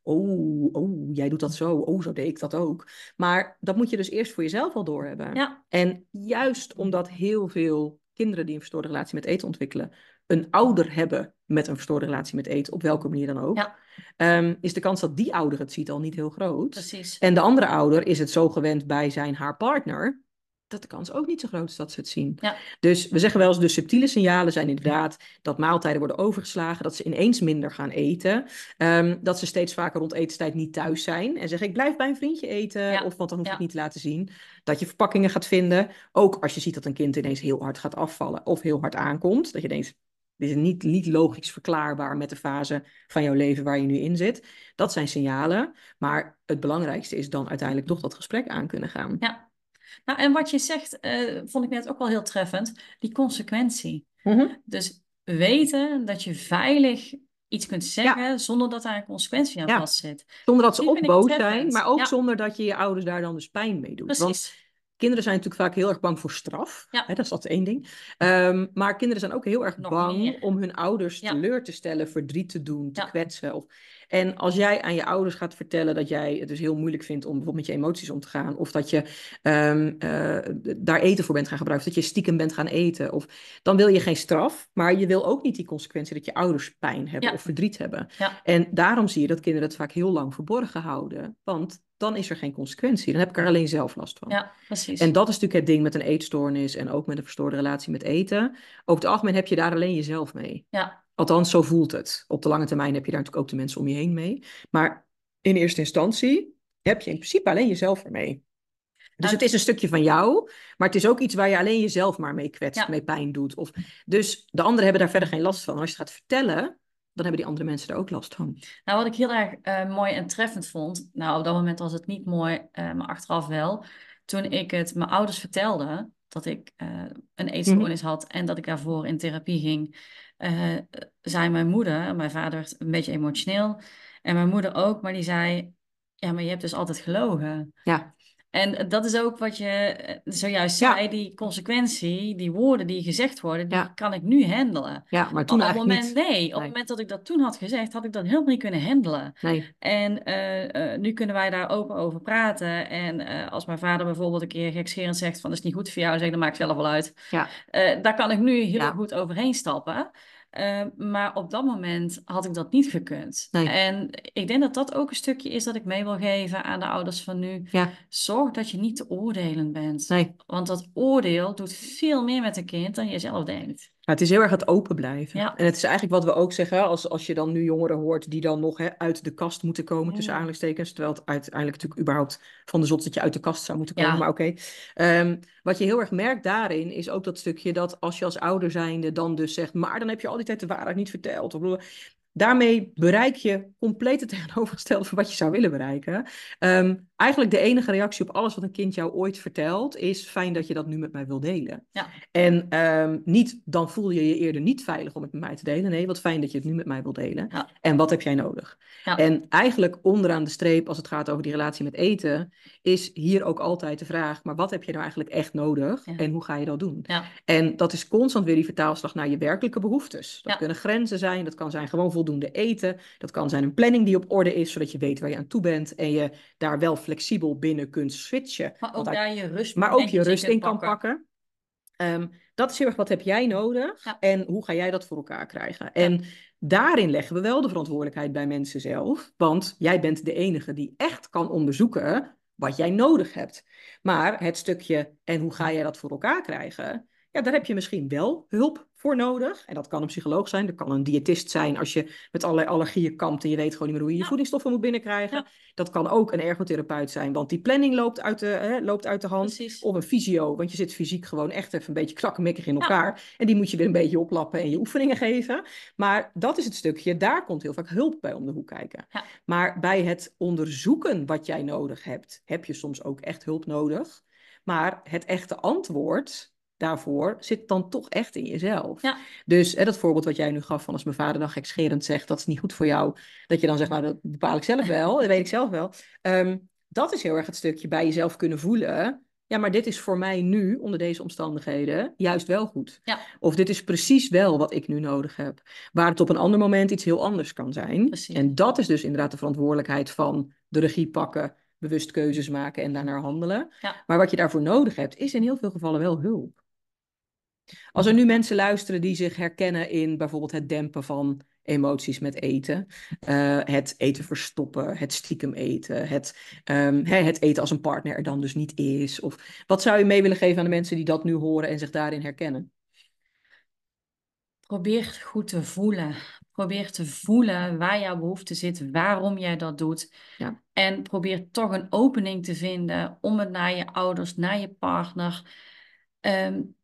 Speaker 2: oh, oh, jij doet dat zo. Oh, zo deed ik dat ook. Maar dat moet je dus eerst voor jezelf al doorhebben. Ja. En juist omdat heel veel kinderen die een verstoorde relatie met eten ontwikkelen, een ouder hebben met een verstoorde relatie met eten, op welke manier dan ook, ja. um, is de kans dat die ouder het ziet al niet heel groot. Precies. En de andere ouder is het zo gewend bij zijn haar partner, dat de kans ook niet zo groot is dat ze het zien. Ja. Dus we zeggen wel eens, de subtiele signalen zijn inderdaad dat maaltijden worden overgeslagen, dat ze ineens minder gaan eten, um, dat ze steeds vaker rond etenstijd niet thuis zijn en zeggen, ik blijf bij een vriendje eten, ja. of want dan hoef ik ja. niet te laten zien. Dat je verpakkingen gaat vinden, ook als je ziet dat een kind ineens heel hard gaat afvallen of heel hard aankomt, dat je denkt, dit is niet, niet logisch verklaarbaar met de fase van jouw leven waar je nu in zit. Dat zijn signalen, maar het belangrijkste is dan uiteindelijk toch dat gesprek aan kunnen gaan.
Speaker 1: Ja. Nou, en wat je zegt, uh, vond ik net ook wel heel treffend, die consequentie.
Speaker 2: Mm-hmm.
Speaker 1: Dus weten dat je veilig iets kunt zeggen ja. zonder dat daar een consequentie aan ja. vast zit.
Speaker 2: Zonder dat ze ook boos zijn, maar ook ja. zonder dat je je ouders daar dan dus pijn mee doet.
Speaker 1: Precies.
Speaker 2: Want kinderen zijn natuurlijk vaak heel erg bang voor straf. Ja. Hè, dat is altijd één ding. Um, maar kinderen zijn ook heel erg Nog bang meer. om hun ouders ja. teleur te stellen, verdriet te doen, te ja. kwetsen. Of... En als jij aan je ouders gaat vertellen dat jij het dus heel moeilijk vindt om bijvoorbeeld met je emoties om te gaan, of dat je um, uh, daar eten voor bent gaan gebruiken, of dat je stiekem bent gaan eten, of dan wil je geen straf, maar je wil ook niet die consequentie dat je ouders pijn hebben ja. of verdriet hebben. Ja. En daarom zie je dat kinderen het vaak heel lang verborgen houden, want dan is er geen consequentie. Dan heb ik er alleen zelf last van.
Speaker 1: Ja, precies.
Speaker 2: En dat is natuurlijk het ding met een eetstoornis en ook met een verstoorde relatie met eten. Over het algemeen heb je daar alleen jezelf mee.
Speaker 1: Ja.
Speaker 2: Althans, zo voelt het. Op de lange termijn heb je daar natuurlijk ook de mensen om je heen mee. Maar in eerste instantie heb je in principe alleen jezelf ermee. Dus nou, het is een stukje van jou, maar het is ook iets waar je alleen jezelf maar mee kwetst, ja. mee pijn doet. Of, dus de anderen hebben daar verder geen last van. Als je het gaat vertellen, dan hebben die andere mensen er ook last van.
Speaker 1: Nou, wat ik heel erg uh, mooi en treffend vond, nou op dat moment was het niet mooi, uh, maar achteraf wel, toen ik het mijn ouders vertelde, dat ik uh, een eetstoornis mm-hmm. had en dat ik daarvoor in therapie ging, uh, zei mijn moeder, mijn vader werd een beetje emotioneel en mijn moeder ook, maar die zei, ja, maar je hebt dus altijd gelogen.
Speaker 2: Ja.
Speaker 1: En dat is ook wat je zojuist zei, ja. die consequentie, die woorden die gezegd worden, die ja. kan ik nu handelen.
Speaker 2: Ja, maar toen
Speaker 1: op
Speaker 2: eigenlijk
Speaker 1: moment,
Speaker 2: niet.
Speaker 1: Nee, op het
Speaker 2: nee.
Speaker 1: moment dat ik dat toen had gezegd, had ik dat helemaal niet kunnen handelen.
Speaker 2: Nee.
Speaker 1: En uh, uh, nu kunnen wij daar open over praten. En uh, als mijn vader bijvoorbeeld een keer gekscherend zegt van, dat is niet goed voor jou, dan zeg ik, dat maakt zelf wel uit.
Speaker 2: Ja.
Speaker 1: Uh, daar kan ik nu heel
Speaker 2: ja.
Speaker 1: goed overheen stappen. Uh, maar op dat moment had ik dat niet gekund.
Speaker 2: Nee.
Speaker 1: En ik denk dat dat ook een stukje is dat ik mee wil geven aan de ouders van nu.
Speaker 2: Ja.
Speaker 1: Zorg dat je niet te oordelend bent.
Speaker 2: Nee.
Speaker 1: Want dat oordeel doet veel meer met een kind dan je zelf denkt.
Speaker 2: Ja, het is heel erg het open blijven.
Speaker 1: Ja.
Speaker 2: En het is eigenlijk wat we ook zeggen, als, als je dan nu jongeren hoort die dan nog hè, uit de kast moeten komen, tussen
Speaker 1: Mm.
Speaker 2: aanhalingstekens, terwijl het uiteindelijk natuurlijk überhaupt van de zot dat je uit de kast zou moeten komen,
Speaker 1: Ja.
Speaker 2: maar oké. Okay. Um, wat je heel erg merkt daarin is ook dat stukje dat als je als ouder zijnde dan dus zegt, maar dan heb je al die tijd de waarheid niet verteld. Of daarmee bereik je compleet het tegenovergestelde van wat je zou willen bereiken. Um, eigenlijk de enige reactie op alles wat een kind jou ooit vertelt, is fijn dat je dat nu met mij wil delen.
Speaker 1: Ja.
Speaker 2: En um, niet, dan voel je je eerder niet veilig om het met mij te delen. Nee, wat fijn dat je het nu met mij wil delen.
Speaker 1: Ja.
Speaker 2: En wat heb jij nodig? Ja. En eigenlijk onderaan de streep, als het gaat over die relatie met eten, is hier ook altijd de vraag, maar wat heb je nou eigenlijk echt nodig? Ja. En hoe ga je dat doen? Ja. En dat is constant weer die vertaalslag naar je werkelijke behoeftes. Dat ja. kunnen grenzen zijn, dat kan zijn gewoon voldoende eten. Dat kan zijn een planning die op orde is, zodat je weet waar je aan toe bent en je daar wel flexibel binnen kunt switchen.
Speaker 1: Maar ook daar je rust,
Speaker 2: maar ook je rust in kan pakken. pakken. Um, dat is heel erg, wat heb jij nodig? Ja. En hoe ga jij dat voor elkaar krijgen? En ja. daarin leggen we wel de verantwoordelijkheid bij mensen zelf. Want jij bent de enige die echt kan onderzoeken wat jij nodig hebt. Maar het stukje, en hoe ga jij dat voor elkaar krijgen? Ja, daar heb je misschien wel hulp voor nodig. En dat kan een psycholoog zijn, dat kan een diëtist zijn als je met allerlei allergieën kampt en je weet gewoon niet meer hoe je je ja. voedingsstoffen moet binnenkrijgen. Ja. Dat kan ook een ergotherapeut zijn, want die planning loopt uit de, hè, loopt uit de hand. Precies. Of een fysio, want je zit fysiek gewoon echt even een beetje krakkemikkig in elkaar. Ja. En die moet je weer een beetje oplappen en je oefeningen geven. Maar dat is het stukje, daar komt heel vaak hulp bij om de hoek kijken. Ja. Maar bij het onderzoeken wat jij nodig hebt, heb je soms ook echt hulp nodig. Maar het echte antwoord daarvoor zit dan toch echt in jezelf. Ja. Dus hè, dat voorbeeld wat jij nu gaf van als mijn vader dan gekscherend zegt, dat is niet goed voor jou. Dat je dan zegt, nou dat bepaal ik zelf wel, dat weet ik zelf wel. Um, dat is heel erg het stukje bij jezelf kunnen voelen. Ja, maar dit is voor mij nu, onder deze omstandigheden, juist wel goed. Ja. Of dit is precies wel wat ik nu nodig heb. Waar het op een ander moment iets heel anders kan zijn. Precies. En dat is dus inderdaad de verantwoordelijkheid van de regie pakken, bewust keuzes maken en daarnaar handelen. Ja. Maar wat je daarvoor nodig hebt, is in heel veel gevallen wel hulp. Als er nu mensen luisteren die zich herkennen in bijvoorbeeld het dempen van emoties met eten, uh, het eten verstoppen, het stiekem eten, het, um, he, het eten als een partner er dan dus niet is. Of wat zou je mee willen geven aan de mensen die dat nu horen en zich daarin herkennen?
Speaker 1: Probeer goed te voelen. Probeer te voelen waar jouw behoefte zit, waarom jij dat doet. Ja. En probeer toch een opening te vinden om het naar je ouders, naar je partner um,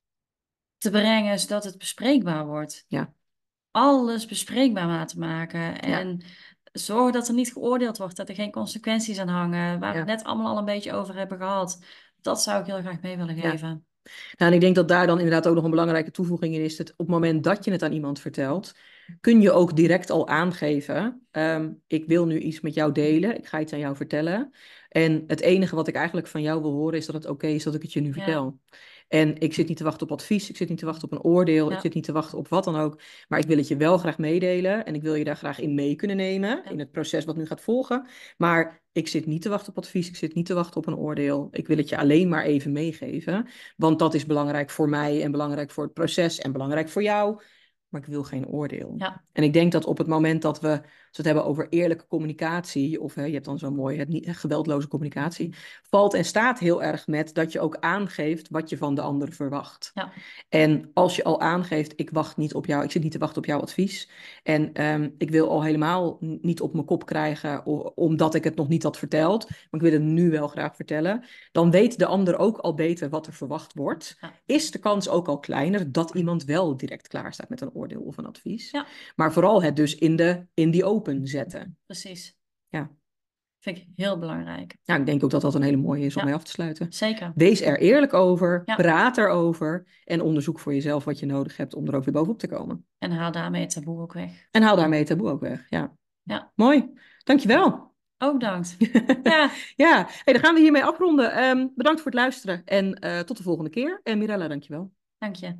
Speaker 1: te brengen, zodat het bespreekbaar wordt. Ja. Alles bespreekbaar laten maken. En ja. zorgen dat er niet geoordeeld wordt, dat er geen consequenties aan hangen, waar ja. we het net allemaal al een beetje over hebben gehad. Dat zou ik heel graag mee willen geven. Ja.
Speaker 2: Nou, en ik denk dat daar dan inderdaad ook nog een belangrijke toevoeging in is, dat op het moment dat je het aan iemand vertelt, kun je ook direct al aangeven, um, ik wil nu iets met jou delen, ik ga iets aan jou vertellen. En het enige wat ik eigenlijk van jou wil horen is dat het oké okay is dat ik het je nu vertel. Ja. En ik zit niet te wachten op advies, ik zit niet te wachten op een oordeel, ja. ik zit niet te wachten op wat dan ook. Maar ik wil het je wel graag meedelen en ik wil je daar graag in mee kunnen nemen, ja. in het proces wat nu gaat volgen. Maar ik zit niet te wachten op advies, ik zit niet te wachten op een oordeel. Ik wil het je alleen maar even meegeven, want dat is belangrijk voor mij en belangrijk voor het proces en belangrijk voor jou. Maar ik wil geen oordeel. Ja. En ik denk dat op het moment dat we, als we het hebben over eerlijke communicatie, of hè, je hebt dan zo mooi het niet, geweldloze communicatie, valt en staat heel erg met dat je ook aangeeft wat je van de ander verwacht. Ja. En als je al aangeeft, ik wacht niet op jou, ik zit niet te wachten op jouw advies. En um, ik wil al helemaal niet op mijn kop krijgen, omdat ik het nog niet had verteld, maar ik wil het nu wel graag vertellen. Dan weet de ander ook al beter wat er verwacht wordt. Ja. Is de kans ook al kleiner dat iemand wel direct klaar staat met een oordeel of een advies. Ja. Maar vooral het dus in, de, in die open zetten.
Speaker 1: Precies.
Speaker 2: Ja.
Speaker 1: Vind ik heel belangrijk.
Speaker 2: Ja, ik denk ook dat dat een hele mooie is om
Speaker 1: ja.
Speaker 2: mee af te sluiten.
Speaker 1: Zeker.
Speaker 2: Wees er eerlijk over, ja. praat erover en onderzoek voor jezelf wat je nodig hebt om er ook weer bovenop te komen.
Speaker 1: En haal daarmee het taboe ook weg.
Speaker 2: En haal daarmee het taboe ook weg, ja.
Speaker 1: ja.
Speaker 2: Mooi, dankjewel.
Speaker 1: Ook bedankt. ja,
Speaker 2: ja. Hey, dan gaan we hiermee afronden. Um, bedankt voor het luisteren en uh, tot de volgende keer. En Mirella, dankjewel.
Speaker 1: Dank je.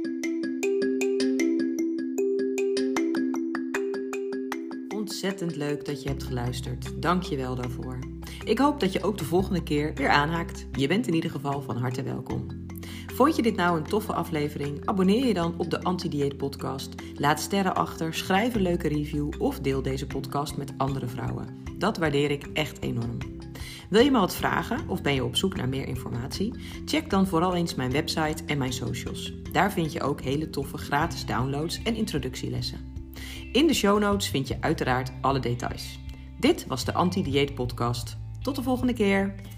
Speaker 2: Ontzettend leuk dat je hebt geluisterd. Dank je wel daarvoor. Ik hoop dat je ook de volgende keer weer aanhaakt. Je bent in ieder geval van harte welkom. Vond je dit nou een toffe aflevering? Abonneer je dan op de Anti-Dieet Podcast. Laat sterren achter, schrijf een leuke review of deel deze podcast met andere vrouwen. Dat waardeer ik echt enorm. Wil je me wat vragen of ben je op zoek naar meer informatie? Check dan vooral eens mijn website en mijn socials. Daar vind je ook hele toffe gratis downloads en introductielessen. In de show notes vind je uiteraard alle details. Dit was de Anti-Dieet Podcast. Tot de volgende keer!